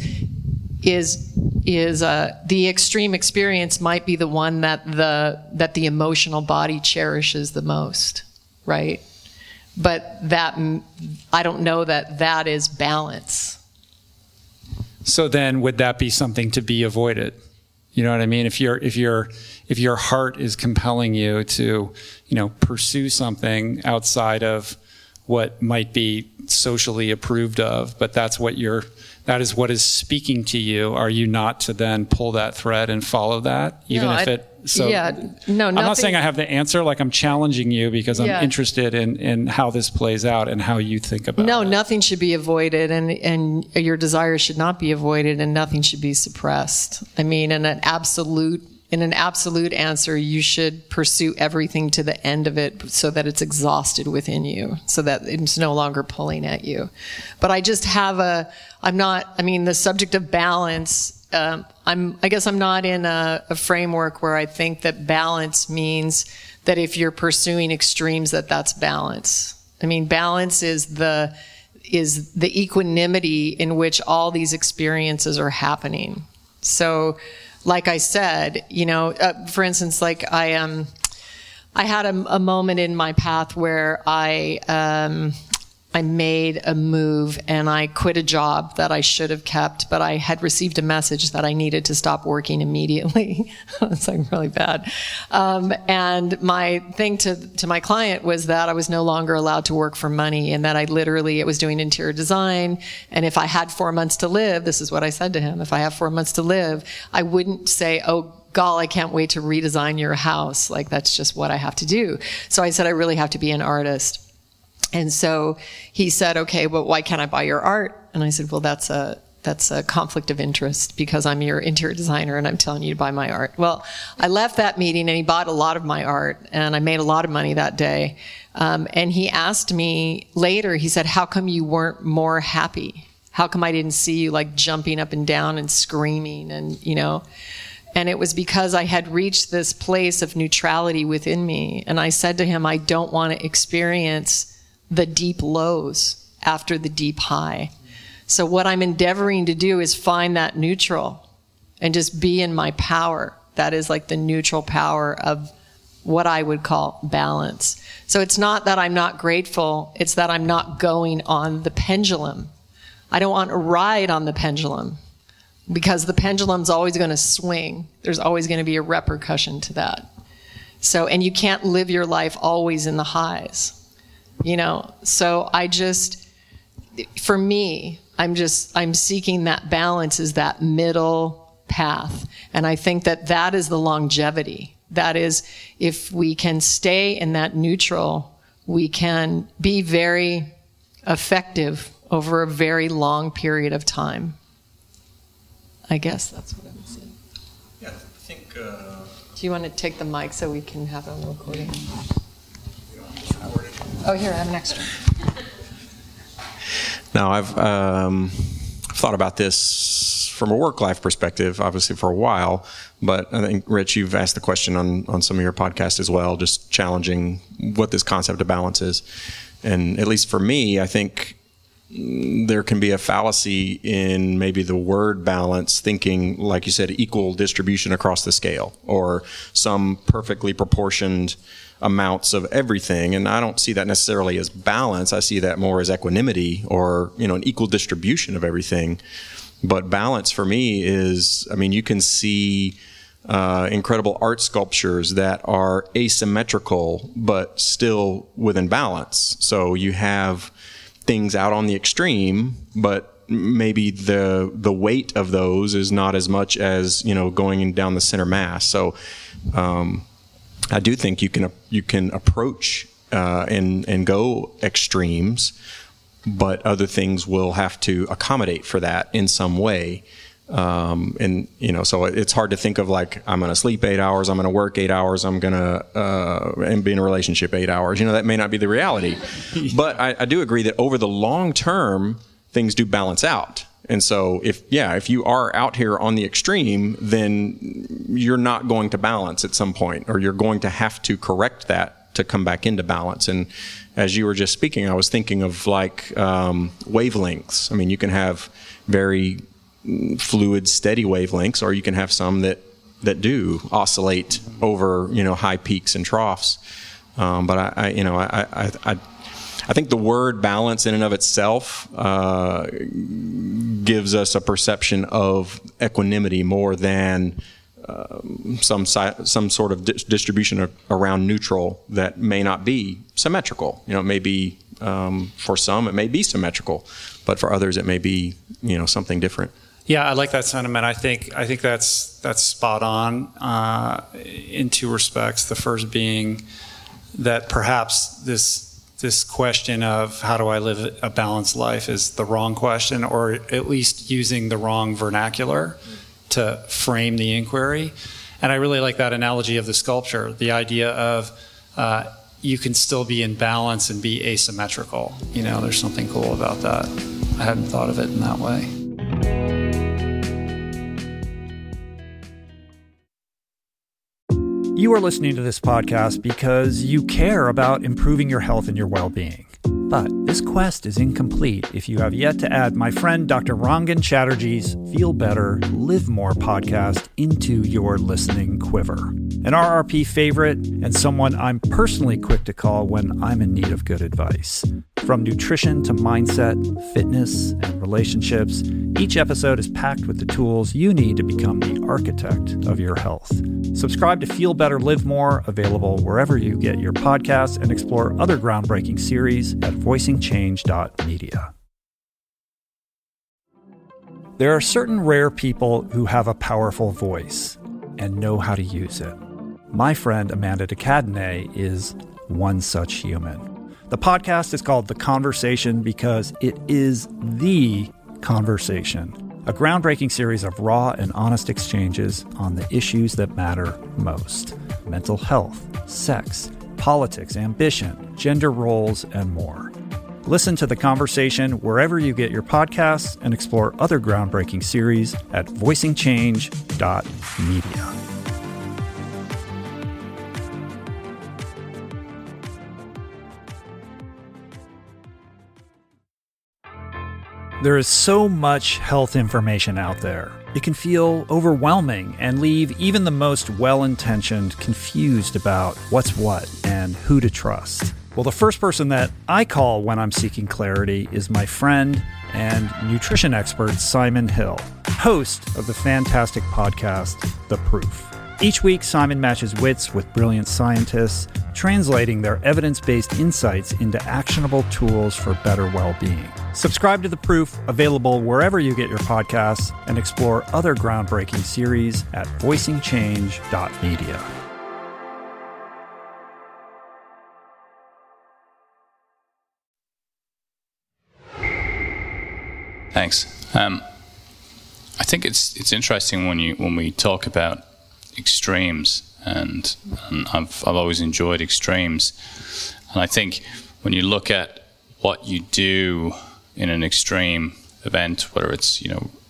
the extreme experience might be the one that the emotional body cherishes the most, right? But that, I don't know that is balance. So then would that be something to be avoided? You know what I mean? If your heart is compelling you to, pursue something outside of what might be socially approved of, but that is what is speaking to you, are you not to then pull that thread and follow that? I'm not saying I have the answer, like I'm challenging you because I'm interested in how this plays out and how you think about it. No, nothing should be avoided, and your desires should not be avoided, and nothing should be suppressed. I mean, in an absolute answer, you should pursue everything to the end of it so that it's exhausted within you, so that it's no longer pulling at you. But I just have the subject of balance, I guess I'm not in a framework where I think that balance means that if you're pursuing extremes, that's balance. I mean, balance is the equanimity in which all these experiences are happening. So, like I said, for instance, like I had a moment in my path where I made a move and I quit a job that I should have kept, but I had received a message that I needed to stop working immediately. It's like really bad. And my thing to my client was that I was no longer allowed to work for money, and that it was doing interior design. And if I had 4 months to live, this is what I said to him, if I have 4 months to live, I wouldn't say, oh, God, I can't wait to redesign your house. Like, that's just what I have to do. So I said, I really have to be an artist. And so he said, okay, but why can't I buy your art? And I said, well, that's a conflict of interest because I'm your interior designer and I'm telling you to buy my art. Well, I left that meeting and he bought a lot of my art and I made a lot of money that day. And he asked me later, he said, how come you weren't more happy? How come I didn't see you like jumping up and down and screaming and, And it was because I had reached this place of neutrality within me. And I said to him, I don't want to experience the deep lows after the deep high. So what I'm endeavoring to do is find that neutral and just be in my power. That is like the neutral power of what I would call balance. So it's not that I'm not grateful, it's that I'm not going on the pendulum. I don't want to ride on the pendulum because the pendulum's always going to swing. There's always going to be a repercussion to that. So, and you can't live your life always in the highs. So for me, I'm seeking that balance, is that middle path. And I think that is the longevity. That is, if we can stay in that neutral, we can be very effective over a very long period of time. I guess that's what I'm saying. Yeah, I think... Do you want to take the mic so we can have it on recording? Oh, here, I have an extra. Now, I've thought about this from a work-life perspective, obviously, for a while. But I think, Rich, you've asked the question on some of your podcasts as well, just challenging what this concept of balance is. And at least for me, I think there can be a fallacy in maybe the word balance, thinking, like you said, equal distribution across the scale or some perfectly proportioned amounts of everything. And I don't see that necessarily as balance. I see that more as equanimity or, an equal distribution of everything. But balance for me is, you can see incredible art sculptures that are asymmetrical but still within balance. So you have things out on the extreme, but maybe the weight of those is not as much as going down the center mass. So I do think you can approach and go extremes, but other things will have to accommodate for that in some way. So it's hard to think of like, I'm going to sleep 8 hours, I'm going to work 8 hours, I'm going to and be in a relationship 8 hours. That may not be the reality. But I do agree that over the long term, things do balance out. And so if you are out here on the extreme, then you're not going to balance at some point, or you're going to have to correct that to come back into balance. And as you were just speaking, I was thinking of like wavelengths. You can have very fluid, steady wavelengths, or you can have some that do oscillate over, high peaks and troughs. But I I think the word balance in and of itself gives us a perception of equanimity more than some sort of distribution around neutral that may not be symmetrical. It may be, for some, it may be symmetrical, but for others, it may be, something different. Yeah, I like that sentiment. I think that's spot on in two respects. The first being that perhaps this question of how do I live a balanced life is the wrong question, or at least using the wrong vernacular to frame the inquiry. And I really like that analogy of the sculpture, the idea of you can still be in balance and be asymmetrical. There's something cool about that. I hadn't thought of it in that way. You are listening to this podcast because you care about improving your health and your well-being. But this quest is incomplete if you have yet to add my friend Dr. Rangan Chatterjee's Feel Better, Live More podcast into your listening quiver. An RRP favorite and someone I'm personally quick to call when I'm in need of good advice. From nutrition to mindset, fitness, and relationships, each episode is packed with the tools you need to become the architect of your health. Subscribe to Feel Better, Live More, available wherever you get your podcasts, and explore other groundbreaking series at voicingchange.media. There are certain rare people who have a powerful voice and know how to use it. My friend Amanda de Cadenet is one such human. The podcast is called The Conversation because it is the conversation. A groundbreaking series of raw and honest exchanges on the issues that matter most. Mental health, sex, politics, ambition, gender roles, and more. Listen to The Conversation wherever you get your podcasts and explore other groundbreaking series at voicingchange.media. There is so much health information out there. It can feel overwhelming and leave even the most well-intentioned confused about what's what and who to trust. Well, the first person that I call when I'm seeking clarity is my friend and nutrition expert Simon Hill, host of the fantastic podcast, The Proof. Each week, Simon matches wits with brilliant scientists, translating their evidence-based insights into actionable tools for better well-being. Subscribe to The Proof, available wherever you get your podcasts, and explore other groundbreaking series at voicingchange.media. Thanks. I think it's interesting when we talk about extremes, and I've always enjoyed extremes, and I think when you look at what you do in an extreme event, whether it's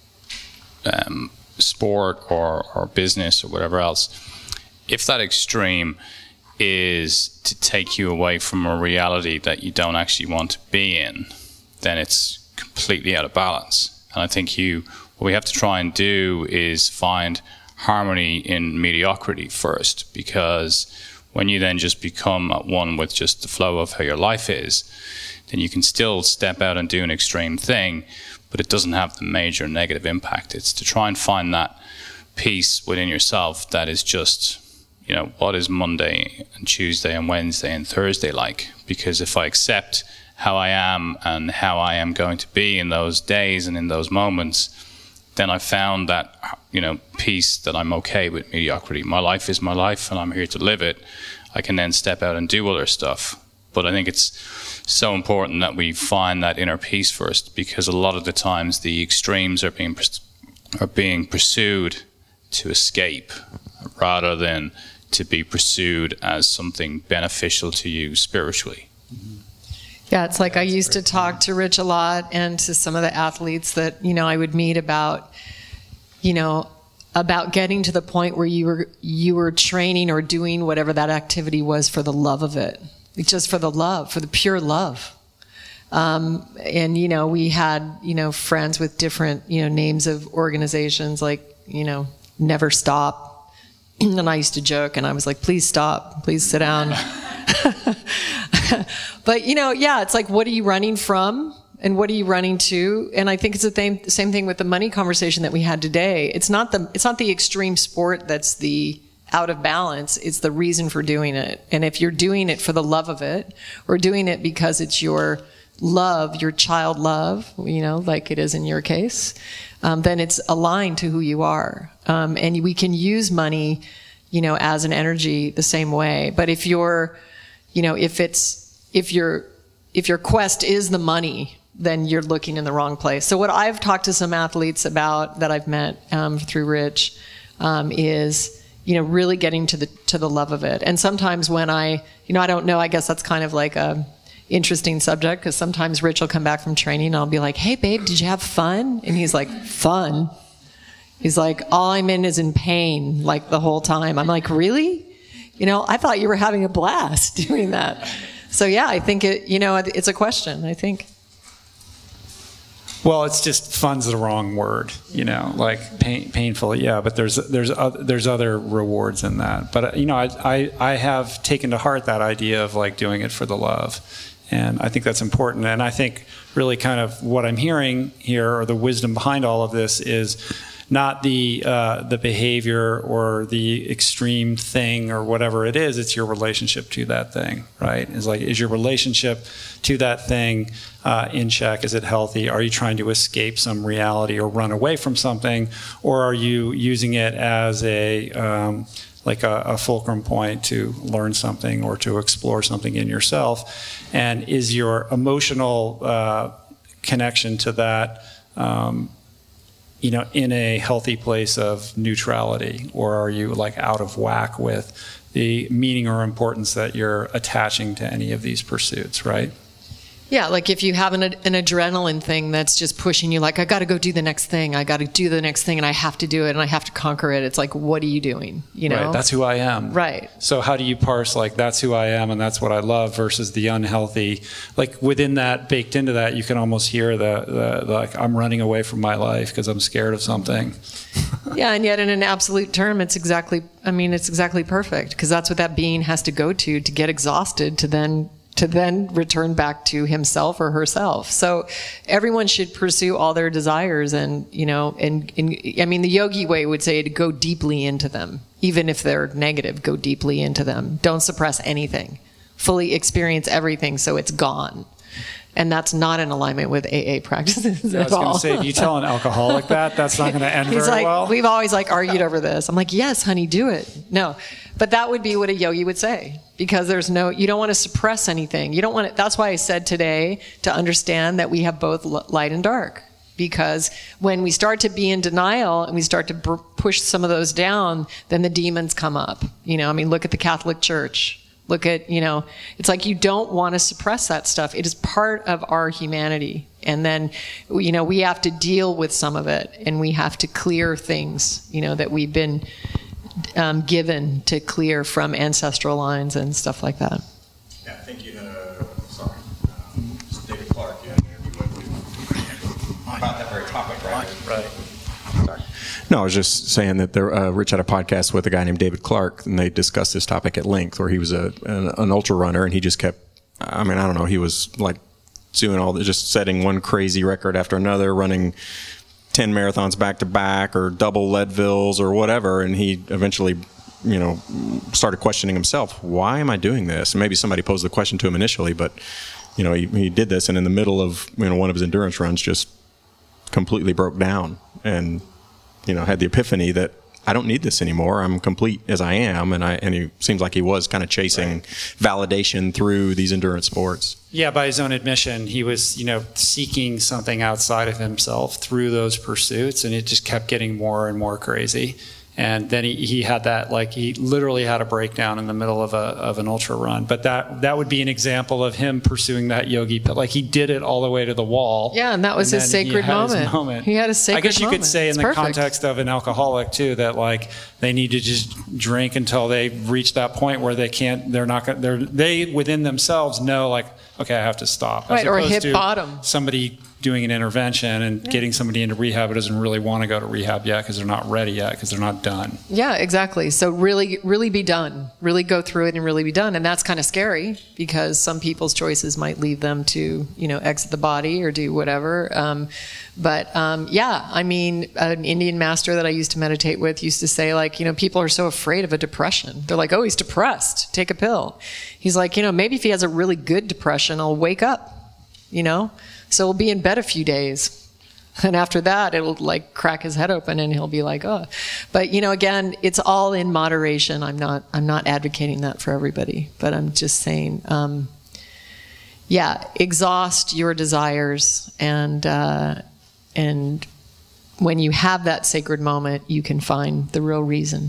sport or business or whatever else, if that extreme is to take you away from a reality that you don't actually want to be in, then it's completely out of balance. And I think what we have to try and do is find harmony in mediocrity first, because when you then just become at one with just the flow of how your life is, then you can still step out and do an extreme thing, but it doesn't have the major negative impact. It's to try and find that peace within yourself that is just, what is Monday and Tuesday and Wednesday and Thursday like? Because if I accept how I am and how I am going to be in those days and in those moments, then I found that, peace, that I'm okay with mediocrity. My life is my life and I'm here to live it. I can then step out and do other stuff. But I think it's so important that we find that inner peace first, because a lot of the times the extremes are being pursued to escape rather than to be pursued as something beneficial to you spiritually. Yeah, it's like I used to talk to Rich a lot and to some of the athletes that, I would meet about getting to the point where you were training or doing whatever that activity was for the love of it, just for the love, for the pure love. And, we had, friends with different, names of organizations like, Never Stop. And I used to joke and I was like, please stop, please sit down. But, it's like, what are you running from? And what are you running to? And I think it's the same thing with the money conversation that we had today. It's not the extreme sport that's the out of balance. It's the reason for doing it. And if you're doing it for the love of it, or doing it because it's your love, your child love, like it is in your case, then it's aligned to who you are. And we can use money, as an energy the same way. But if your quest is the money, then you're looking in the wrong place. So what I've talked to some athletes about that I've met through Rich is, really getting to the love of it. And sometimes when I don't know, I guess that's kind of like a interesting subject, because sometimes Rich will come back from training and I'll be like, hey babe, did you have fun? And he's like, fun? He's like, all I'm in pain, like the whole time. I'm like, really? I thought you were having a blast doing that. So yeah, I think it's a question, I think. Well, it's just fun's the wrong word, like painful. Yeah, but there's other rewards in that. But I have taken to heart that idea of like doing it for the love, and I think that's important. And I think really kind of what I'm hearing here, or the wisdom behind all of this, is not the behavior or the extreme thing or whatever it is. It's your relationship to that thing, right? Is your relationship to that thing in check? Is it healthy? Are you trying to escape some reality or run away from something, or are you using it as a fulcrum point to learn something or to explore something in yourself? And is your emotional connection to that in a healthy place of neutrality, or are you like out of whack with the meaning or importance that you're attaching to any of these pursuits, right? Yeah, like if you have an adrenaline thing that's just pushing you, like, I got to go do the next thing, I got to do the next thing, and I have to do it, and I have to conquer it. It's like, what are you doing? Right, that's who I am. Right. So how do you parse, like, that's who I am and that's what I love versus the unhealthy? Like, within that, baked into that, you can almost hear the like, I'm running away from my life because I'm scared of something. Yeah, and yet in an absolute term, it's exactly perfect, because that's what that being has to go to get exhausted, to then return back to himself or herself. So everyone should pursue all their desires, and the yogi way would say to go deeply into them. Even if they're negative, go deeply into them. Don't suppress anything. Fully experience everything so it's gone. And that's not in alignment with AA practices at all. I was going to say, if you tell an alcoholic that's not going to end very well. We've always argued over this. I'm like, yes, honey, do it. No, but that would be what a yogi would say, because you don't want to suppress anything. You don't want to. That's why I said today to understand that we have both light and dark. Because when we start to be in denial and we start to push some of those down, then the demons come up. Look at the Catholic Church. Look at, it's like you don't want to suppress that stuff. It is part of our humanity. And then, we have to deal with some of it, and we have to clear things, that we've been given to clear from ancestral lines and stuff like that. Yeah, I think you had David Clark, you had an interview with about that very topic, right? Right. Sorry. No, I was just saying that Rich had a podcast with a guy named David Clark, and they discussed this topic at length, where he was an ultra runner, and he just kept, I don't know, he was like doing just setting one crazy record after another, running 10 marathons back to back, or double Leadvilles or whatever, and he eventually, started questioning himself, why am I doing this? And maybe somebody posed the question to him initially, but, he did this, and in the middle of, one of his endurance runs just completely broke down, and had the epiphany that I don't need this anymore. I'm complete as I am, and he seems like he was kind of chasing validation through these endurance sports. Yeah, by his own admission, he was, seeking something outside of himself through those pursuits, and it just kept getting more and more crazy. And then he had that, like, he literally had a breakdown in the middle of an ultra run. But that would be an example of him pursuing that yogi, like, he did it all the way to the wall. Yeah, and that was his sacred moment. He had a sacred moment. I guess you could say in the context of an alcoholic too, that like they need to just drink until they reach that point where they within themselves know, like, okay, I have to stop. Right, or hit bottom. Somebody doing an intervention and getting somebody into rehab who doesn't really want to go to rehab yet because they're not ready yet, because they're not done. Yeah, exactly. So really be done. Really go through it and really be done. And that's kind of scary because some people's choices might lead them to, exit the body or do whatever. I mean, an Indian master that I used to meditate with used to say, like, people are so afraid of a depression. They're like, oh, he's depressed. Take a pill. He's like, maybe if he has a really good depression, I'll wake up, So he'll be in bed a few days. And after that, it'll like crack his head open and he'll be like, oh. But, again, it's all in moderation. I'm not advocating that for everybody, but I'm just saying, exhaust your desires. And when you have that sacred moment, you can find the real reason.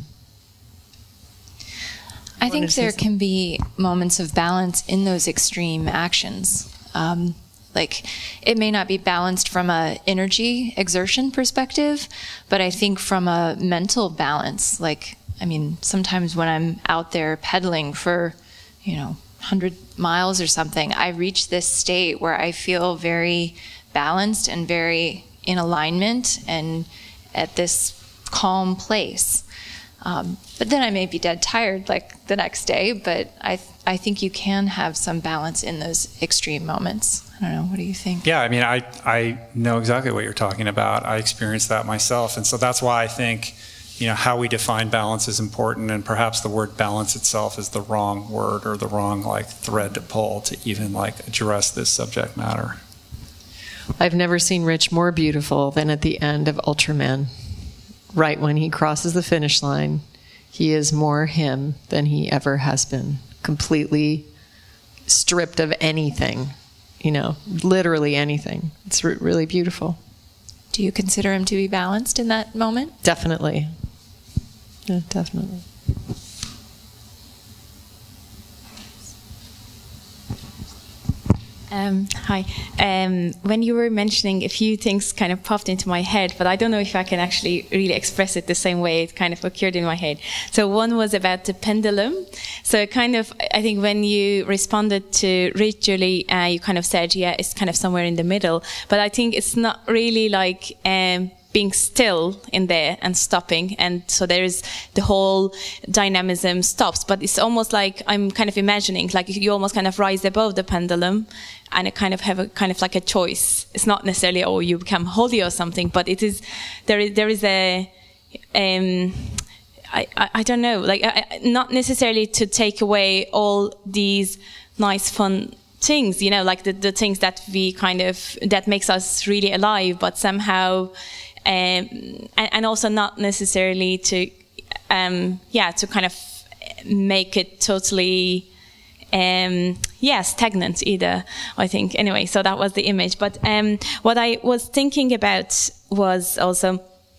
I think there can be moments of balance in those extreme actions. Like, it may not be balanced from a energy exertion perspective, but I think from a mental balance, sometimes when I'm out there pedaling for, 100 miles or something, I reach this state where I feel very balanced and very in alignment and at this calm place. But then I may be dead tired like the next day, but I think you can have some balance in those extreme moments. I don't know, what do you think? Yeah, I mean, I know exactly what you're talking about. I experienced that myself. And so that's why I think, how we define balance is important, and perhaps the word balance itself is the wrong word or the wrong thread to pull to even address this subject matter. I've never seen Rich more beautiful than at the end of Ultraman. Right when he crosses the finish line, he is more him than he ever has been. Completely stripped of anything, literally anything. It's really beautiful. Do you consider him to be balanced in that moment? Definitely. Yeah, definitely. Hi. When you were mentioning, a few things kind of popped into my head, but I don't know if I can actually really express it the same way it kind of occurred in my head. So one was about the pendulum. So I think when you responded to Rich, Julie, you kind of said, it's kind of somewhere in the middle. But I think it's not really being still in there and stopping, and so there is the whole dynamism stops, but it's almost like I'm kind of imagining you almost kind of rise above the pendulum and it kind of have a kind of like a choice. It's not necessarily you become holy or something, but it is there is a I don't know, not necessarily to take away all these nice fun things, the things that we that makes us really alive, but somehow and also not necessarily to to kind of make it totally stagnant either, I think. Anyway, so that was the image. But what I was thinking about was also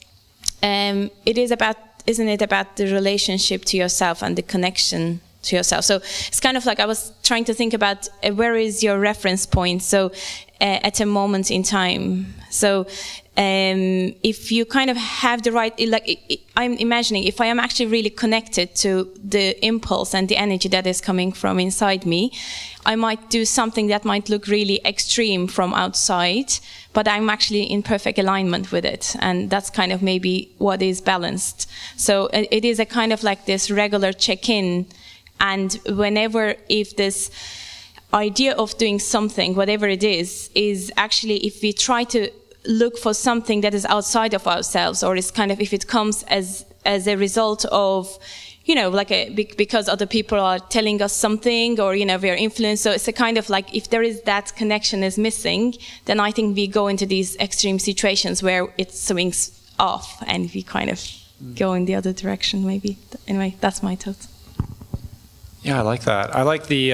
isn't it about the relationship to yourself and the connection to yourself? So it's kind of I was trying to think about where is your reference point, so at a moment in time. So if you kind of have the right, I'm imagining if I am actually really connected to the impulse and the energy that is coming from inside me, I might do something that might look really extreme from outside, but I'm actually in perfect alignment with it. And that's kind of maybe what is balanced. So it is a kind of this regular check-in. And whenever, if this idea of doing something, whatever it is actually, if we try to look for something that is outside of ourselves, or is kind of, if it comes as a result of, because other people are telling us something, or, we are influenced. So it's a kind of if there is that connection is missing, then I think we go into these extreme situations where it swings off and we kind of go in the other direction, maybe. Anyway, that's my thought. Yeah, I like that. I like the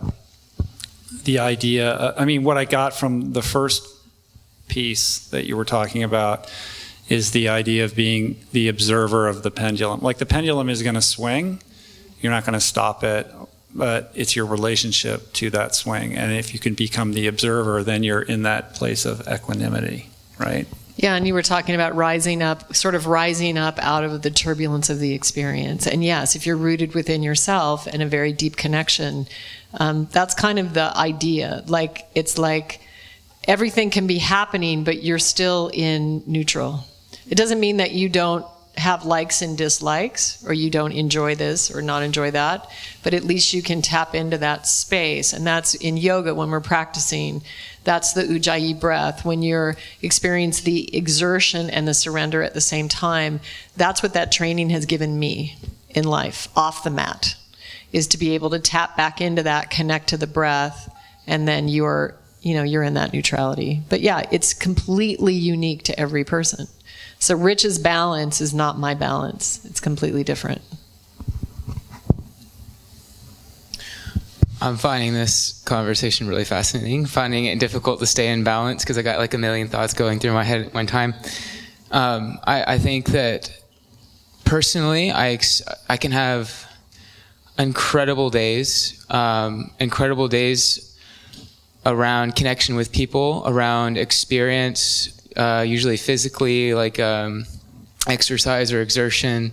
idea. What I got from the first piece that you were talking about is the idea of being the observer of the pendulum. The pendulum is going to swing. You're not going to stop it, but it's your relationship to that swing. And if you can become the observer, then you're in that place of equanimity, right? Yeah, and you were talking about rising up out of the turbulence of the experience. And yes, if you're rooted within yourself and a very deep connection, that's kind of the idea. everything can be happening, but you're still in neutral. It doesn't mean that you don't have likes and dislikes, or you don't enjoy this or not enjoy that, but at least you can tap into that space. And that's in yoga when we're practicing. That's the Ujjayi breath. When you're experiencing the exertion and the surrender at the same time, that's what that training has given me in life, off the mat, is to be able to tap back into that, connect to the breath, and then you're in that neutrality. But yeah, it's completely unique to every person. So Rich's balance is not my balance. It's completely different. I'm finding this conversation really fascinating, finding it difficult to stay in balance because I got like a million thoughts going through my head at one time. I think that personally, I can have incredible days around connection with people, around experience, usually physically, like exercise or exertion,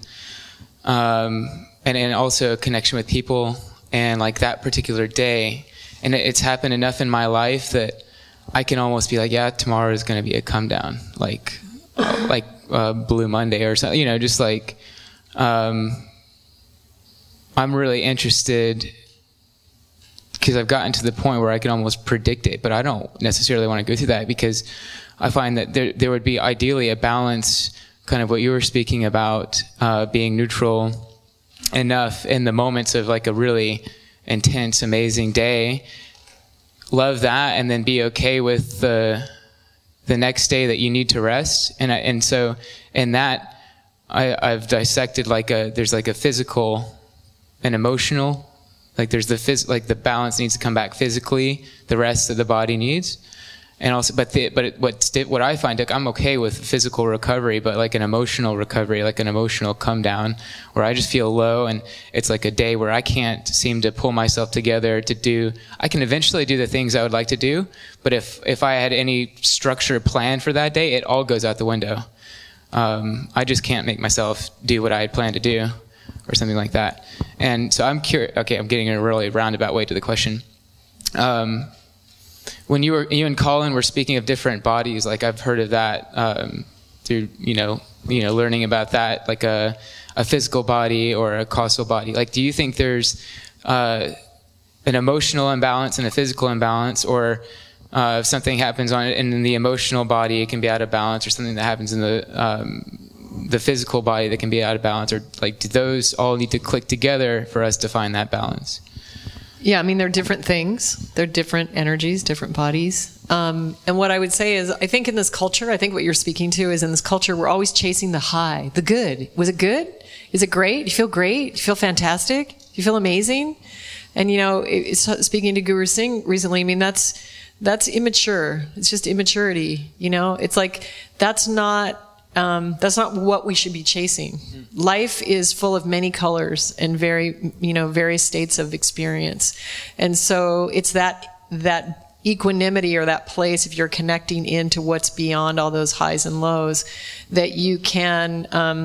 and also connection with people, and like that particular day. And it's happened enough in my life that I can almost be like, yeah, tomorrow is going to be a come down, like Blue Monday or something, just like, I'm really interested because I've gotten to the point where I can almost predict it, but I don't necessarily want to go through that because I find that there would be ideally a balance, kind of what you were speaking about, being neutral enough in the moments of like a really intense, amazing day. Love that, and then be okay with the next day that you need to rest. And so in that, I've dissected there's like a physical and emotional. Like there's the balance needs to come back physically, the rest that the body needs. And also, what I find, like, I'm okay with physical recovery, but like an emotional recovery, like an emotional come down, where I just feel low, and it's like a day where I can't seem to pull myself together to do. I can eventually do the things I would like to do, but if I had any structure planned for that day, it all goes out the window. I just can't make myself do what I had planned to do, or something like that. And so I'm curious. Okay, I'm getting in a really roundabout way to the question. When you and Colin were speaking of different bodies, like I've heard of that through learning about that, like a physical body or a causal body. Like, do you think there's an emotional imbalance and a physical imbalance, or if something happens in the emotional body, it can be out of balance, or something that happens in the physical body that can be out of balance, or like, do those all need to click together for us to find that balance? Yeah, I mean, they're different things. They're different energies, different bodies. And what I would say is, I think in this culture, I think what you're speaking to is in this culture, we're always chasing the high, the good. Was it good? Is it great? You feel great? You feel fantastic? You feel amazing? And, speaking to Guru Singh recently, I mean, that's immature. It's just immaturity. It's like, that's not what we should be chasing. Life is full of many colors and various states of experience. And so it's that equanimity, or that place, if you're connecting into what's beyond all those highs and lows, that you can,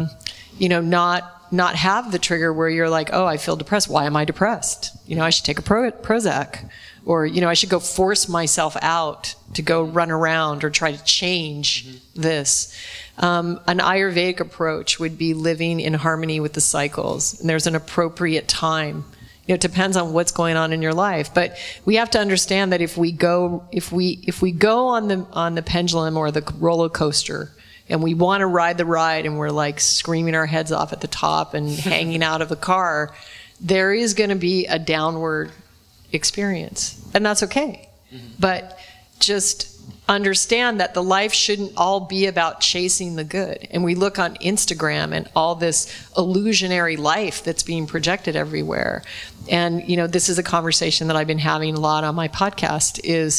not have the trigger where you're like, oh, I feel depressed. Why am I depressed? I should take a Prozac. Or, I should go force myself out to go run around or try to change this. An Ayurvedic approach would be living in harmony with the cycles. And there's an appropriate time. It depends on what's going on in your life. But we have to understand that if we go on the pendulum or the roller coaster, and we want to ride the ride, and we're like screaming our heads off at the top and hanging out of the car, there is going to be a downward experience, and that's okay. But just understand that the life shouldn't all be about chasing the good. And we look on Instagram and all this illusionary life that's being projected everywhere. And this is a conversation that I've been having a lot on my podcast is,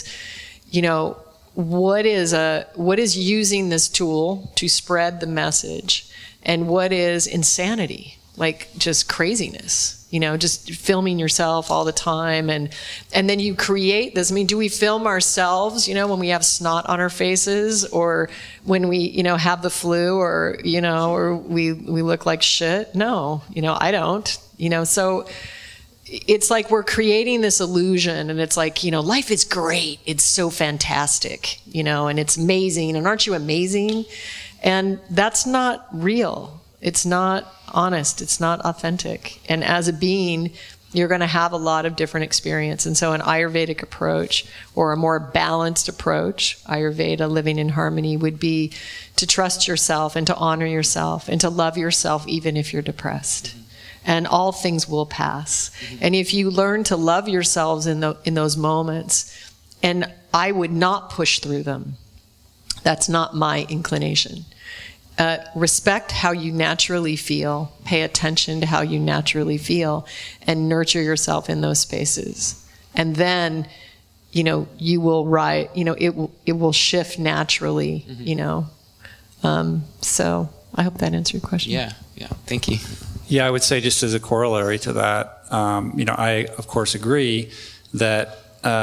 what is using this tool to spread the message, and what is insanity, like just craziness. Just filming yourself all the time, and then you create this. I mean, do we film ourselves, when we have snot on our faces, or when we, have the flu, or, or we look like shit? No, I don't, so it's like we're creating this illusion, and it's like, life is great. It's so fantastic, and it's amazing. And aren't you amazing? And that's not real. It's not honest. It's not authentic. And as a being, you're going to have a lot of different experience. And so an Ayurvedic approach, or a more balanced approach, Ayurveda, living in harmony, would be to trust yourself and to honor yourself and to love yourself even if you're depressed. And all things will pass. And if you learn to love yourselves in those moments, and I would not push through them. That's not my inclination. Respect how you naturally feel, pay attention to how you naturally feel, and nurture yourself in those spaces. And then, you will rise, it will shift naturally, So I hope that answered your question. Yeah, thank you. Yeah, I would say, just as a corollary to that, I of course agree that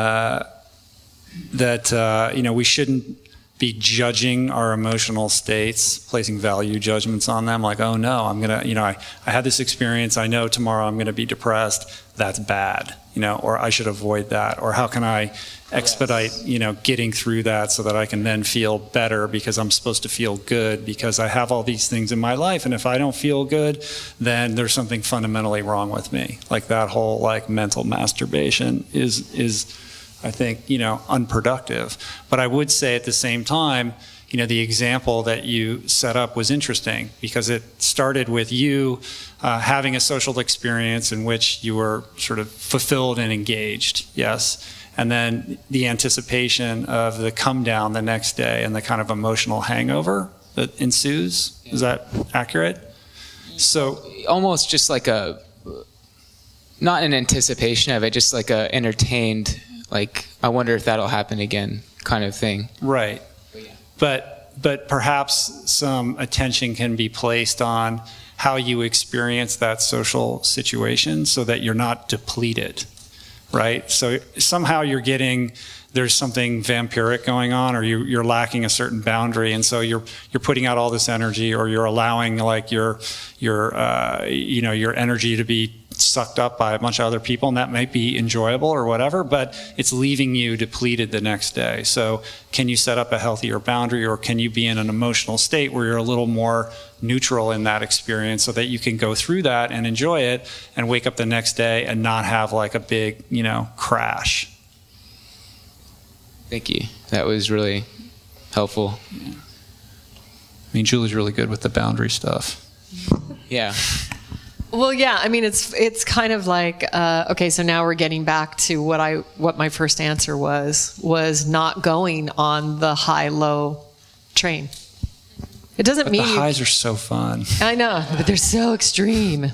we shouldn't be judging our emotional states, placing value judgments on them, like, oh no, I'm gonna, I had this experience, I know tomorrow I'm gonna be depressed, that's bad, or I should avoid that, or how can I expedite, getting through that so that I can then feel better, because I'm supposed to feel good because I have all these things in my life, and if I don't feel good, then there's something fundamentally wrong with me. Like that whole mental masturbation is I think, unproductive. But I would say at the same time, the example that you set up was interesting, because it started with you having a social experience in which you were sort of fulfilled and engaged, yes, and then the anticipation of the come down the next day and the kind of emotional hangover that ensues. Is that accurate? So almost just like not an anticipation of it, just like a entertained, I wonder if that'll happen again kind of thing. Right. But perhaps some attention can be placed on how you experience that social situation so that you're not depleted, right? So somehow there's something vampiric going on, or you're lacking a certain boundary, and so you're putting out all this energy, or you're allowing your energy to be sucked up by a bunch of other people, and that might be enjoyable or whatever, but it's leaving you depleted the next day. So can you set up a healthier boundary, or can you be in an emotional state where you're a little more neutral in that experience so that you can go through that and enjoy it and wake up the next day and not have a big, crash? Thank you. That was really helpful. Yeah. I mean, Julie's really good with the boundary stuff. Yeah. Well, yeah, I mean, it's kind of like, okay, so now we're getting back to what my first answer was not going on the high-low train. It doesn't mean the highs are so fun. I know, but they're so extreme.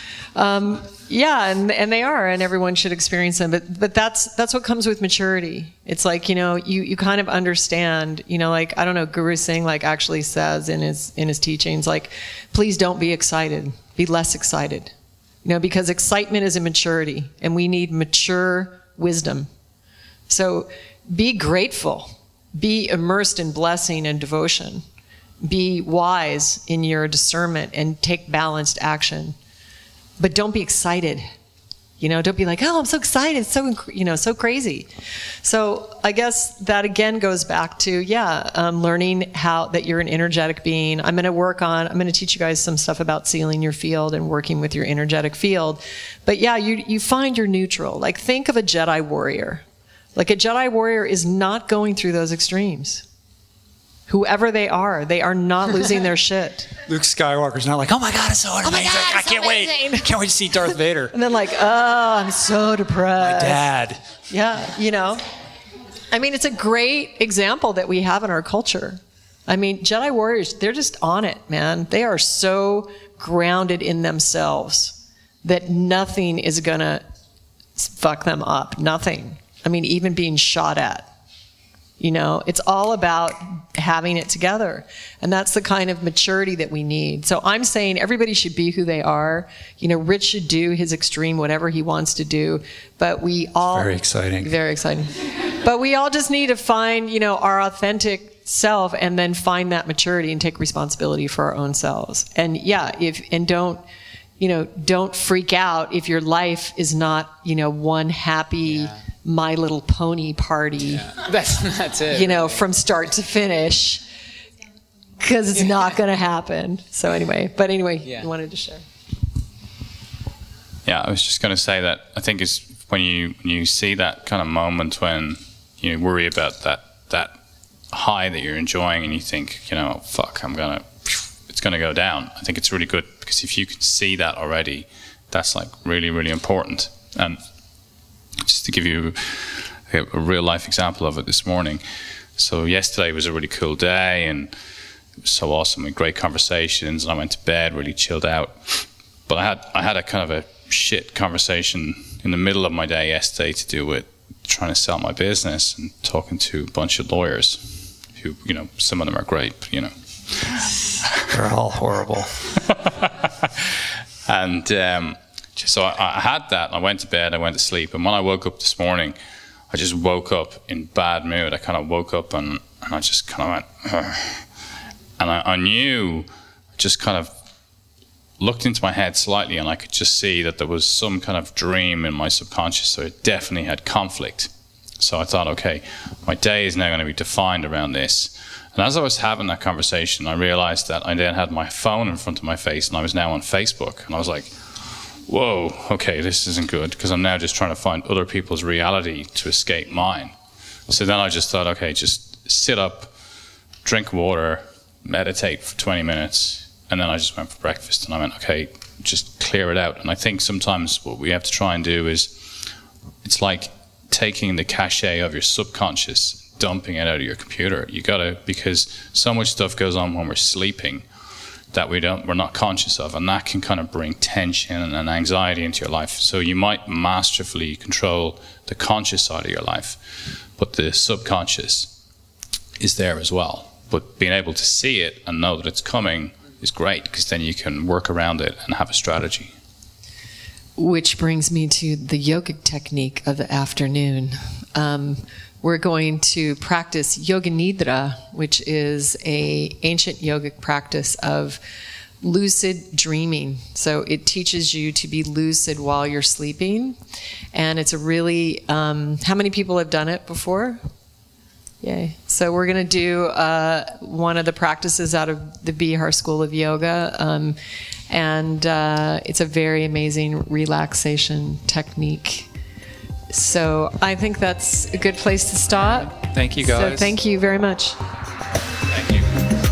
Yeah, and they are, and everyone should experience them. But that's what comes with maturity. It's like, you kind of understand, I don't know, Guru Singh actually says in his teachings, please don't be excited. Be less excited, because excitement is immaturity, and we need mature wisdom. So be grateful, be immersed in blessing and devotion, be wise in your discernment, and take balanced action. But don't be excited. Don't be like, oh, I'm so excited, so so crazy. So I guess that again goes back to learning how that you're an energetic being. I'm going to teach you guys some stuff about sealing your field and working with your energetic field. But you find your neutral. Think of a Jedi warrior. A Jedi warrior is not going through those extremes. Whoever they are not losing their shit. Luke Skywalker's not oh my God, it's so amazing. I can't wait. Can't wait to see Darth Vader. And then I'm so depressed. My dad. Yeah, I mean, it's a great example that we have in our culture. I mean, Jedi warriors, they're just on it, man. They are so grounded in themselves that nothing is going to fuck them up. Nothing. I mean, even being shot at. It's all about having it together. And that's the kind of maturity that we need. So I'm saying everybody should be who they are. Rich should do his extreme, whatever he wants to do. But we all... Very exciting. Very exciting. But we all just need to find, our authentic self, and then find that maturity and take responsibility for our own selves. And don't don't freak out if your life is not, one happy My Little Pony party. Yeah. That's it. From start to finish, because it's not going to happen. So anyway, you wanted to share. Yeah, I was just going to say that I think it's when you see that kind of moment when you worry about that high that you're enjoying and you think, fuck, it's going to go down. I think it's really good because if you can see that already, that's like really, really important. And just to give you a real life example of it this morning. So yesterday was a really cool day and it was so awesome. We had great conversations and I went to bed really chilled out. But I had a kind of a shit conversation in the middle of my day yesterday to do with trying to sell my business and talking to a bunch of lawyers who, some of them are great, but, They're all horrible. And so I had that. I went to bed, I went to sleep. And when I woke up this morning, I just woke up in bad mood. I kind of woke up and I just kind of went, ugh. And I knew, just kind of looked into my head slightly and I could just see that there was some kind of dream in my subconscious. So it definitely had conflict. So I thought, okay, my day is now going to be defined around this. And as I was having that conversation, I realized that I then had my phone in front of my face and I was now on Facebook. And I was like, whoa, okay, this isn't good because I'm now just trying to find other people's reality to escape mine. So then I just thought, okay, just sit up, drink water, meditate for 20 minutes. And then I just went for breakfast and I went, okay, just clear it out. And I think sometimes what we have to try and do is, it's like taking the cachet of your subconscious, dumping it out of your computer. You gotta, because so much stuff goes on when we're sleeping that we're not conscious of, and that can kind of bring tension and anxiety into your life. So you might masterfully control the conscious side of your life, but the subconscious is there as well. But being able to see it and know that it's coming is great, because then you can work around it and have a strategy. Which brings me to the yogic technique of the afternoon. We're going to practice Yoga Nidra, which is an ancient yogic practice of lucid dreaming. So it teaches you to be lucid while you're sleeping. And it's a really, how many people have done it before? Yay. So we're going to do one of the practices out of the Bihar School of Yoga. And it's a very amazing relaxation technique. So I think that's a good place to stop. Thank you, guys. So thank you very much. Thank you.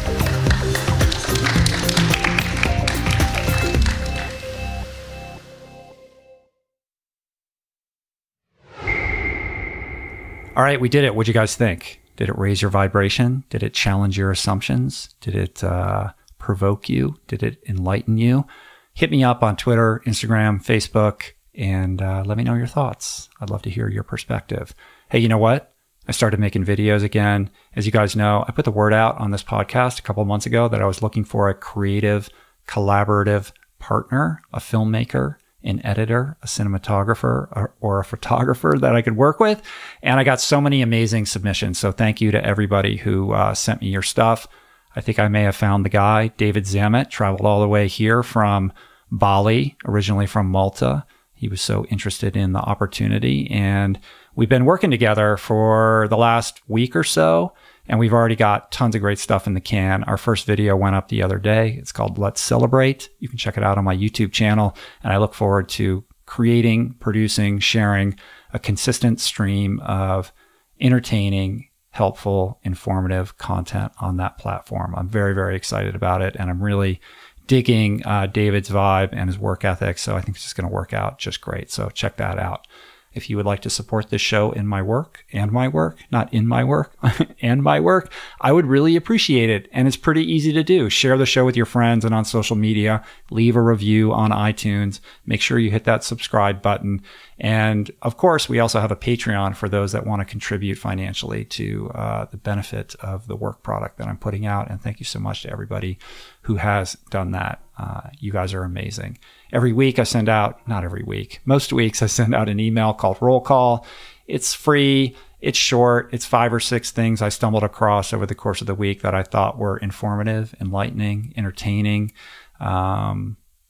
All right, we did it. What'd you guys think? Did it raise your vibration? Did it challenge your assumptions? Did it provoke you? Did it enlighten you? Hit me up on Twitter, Instagram, Facebook, and let me know your thoughts. I'd love to hear your perspective. Hey, you know what? I started making videos again. As you guys know, I put the word out on this podcast a couple of months ago that I was looking for a creative, collaborative partner, a filmmaker, an editor, a cinematographer, or a photographer that I could work with. And I got so many amazing submissions. So thank you to everybody who sent me your stuff. I think I may have found the guy. David Zamet traveled all the way here from Bali, originally from Malta. He was so interested in the opportunity, and we've been working together for the last week or so, and we've already got tons of great stuff in the can. Our first video went up the other day. It's called Let's Celebrate. You can check it out on my YouTube channel, and I look forward to creating, producing, sharing a consistent stream of entertaining, helpful, informative content on that platform. I'm very, very excited about it, and I'm really digging David's vibe and his work ethic. So I think it's just going to work out just great. So check that out. If you would like to support this show in my work and my work, not in my work and my work, I would really appreciate it. And it's pretty easy to do. Share the show with your friends and on social media. Leave a review on iTunes. Make sure you hit that subscribe button. And of course, we also have a Patreon for those that want to contribute financially to the benefit of the work product that I'm putting out. And thank you so much to everybody who has done that. You guys are amazing. Every week I send out, not every week, most weeks I send out an email called Roll Call. It's free. It's short. It's 5 or 6 things I stumbled across over the course of the week that I thought were informative, enlightening, entertaining,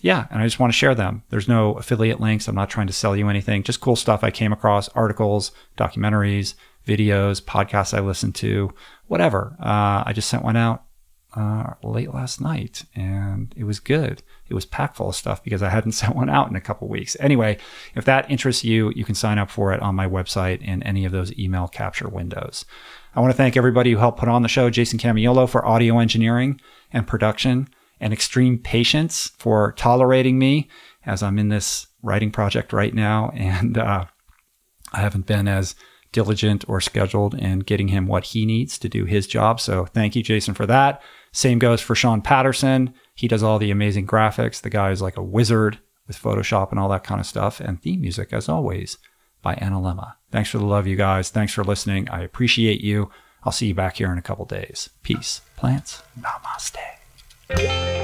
yeah, and I just want to share them. There's no affiliate links. I'm not trying to sell you anything. Just cool stuff I came across, articles, documentaries, videos, podcasts I listened to, whatever. I just sent one out late last night, and it was good. It was packed full of stuff because I hadn't sent one out in a couple weeks. Anyway, if that interests you, you can sign up for it on my website in any of those email capture windows. I want to thank everybody who helped put on the show, Jason Camiolo for audio engineering and production, and Extreme Patience for tolerating me as I'm in this writing project right now, and I haven't been as diligent or scheduled in getting him what he needs to do his job. So thank you, Jason, for that. Same goes for Sean Patterson. He does all the amazing graphics. The guy is like a wizard with Photoshop and all that kind of stuff. And theme music, as always, by Analemma. Thanks for the love, you guys. Thanks for listening. I appreciate you. I'll see you back here in a couple days. Peace. Plants. Namaste.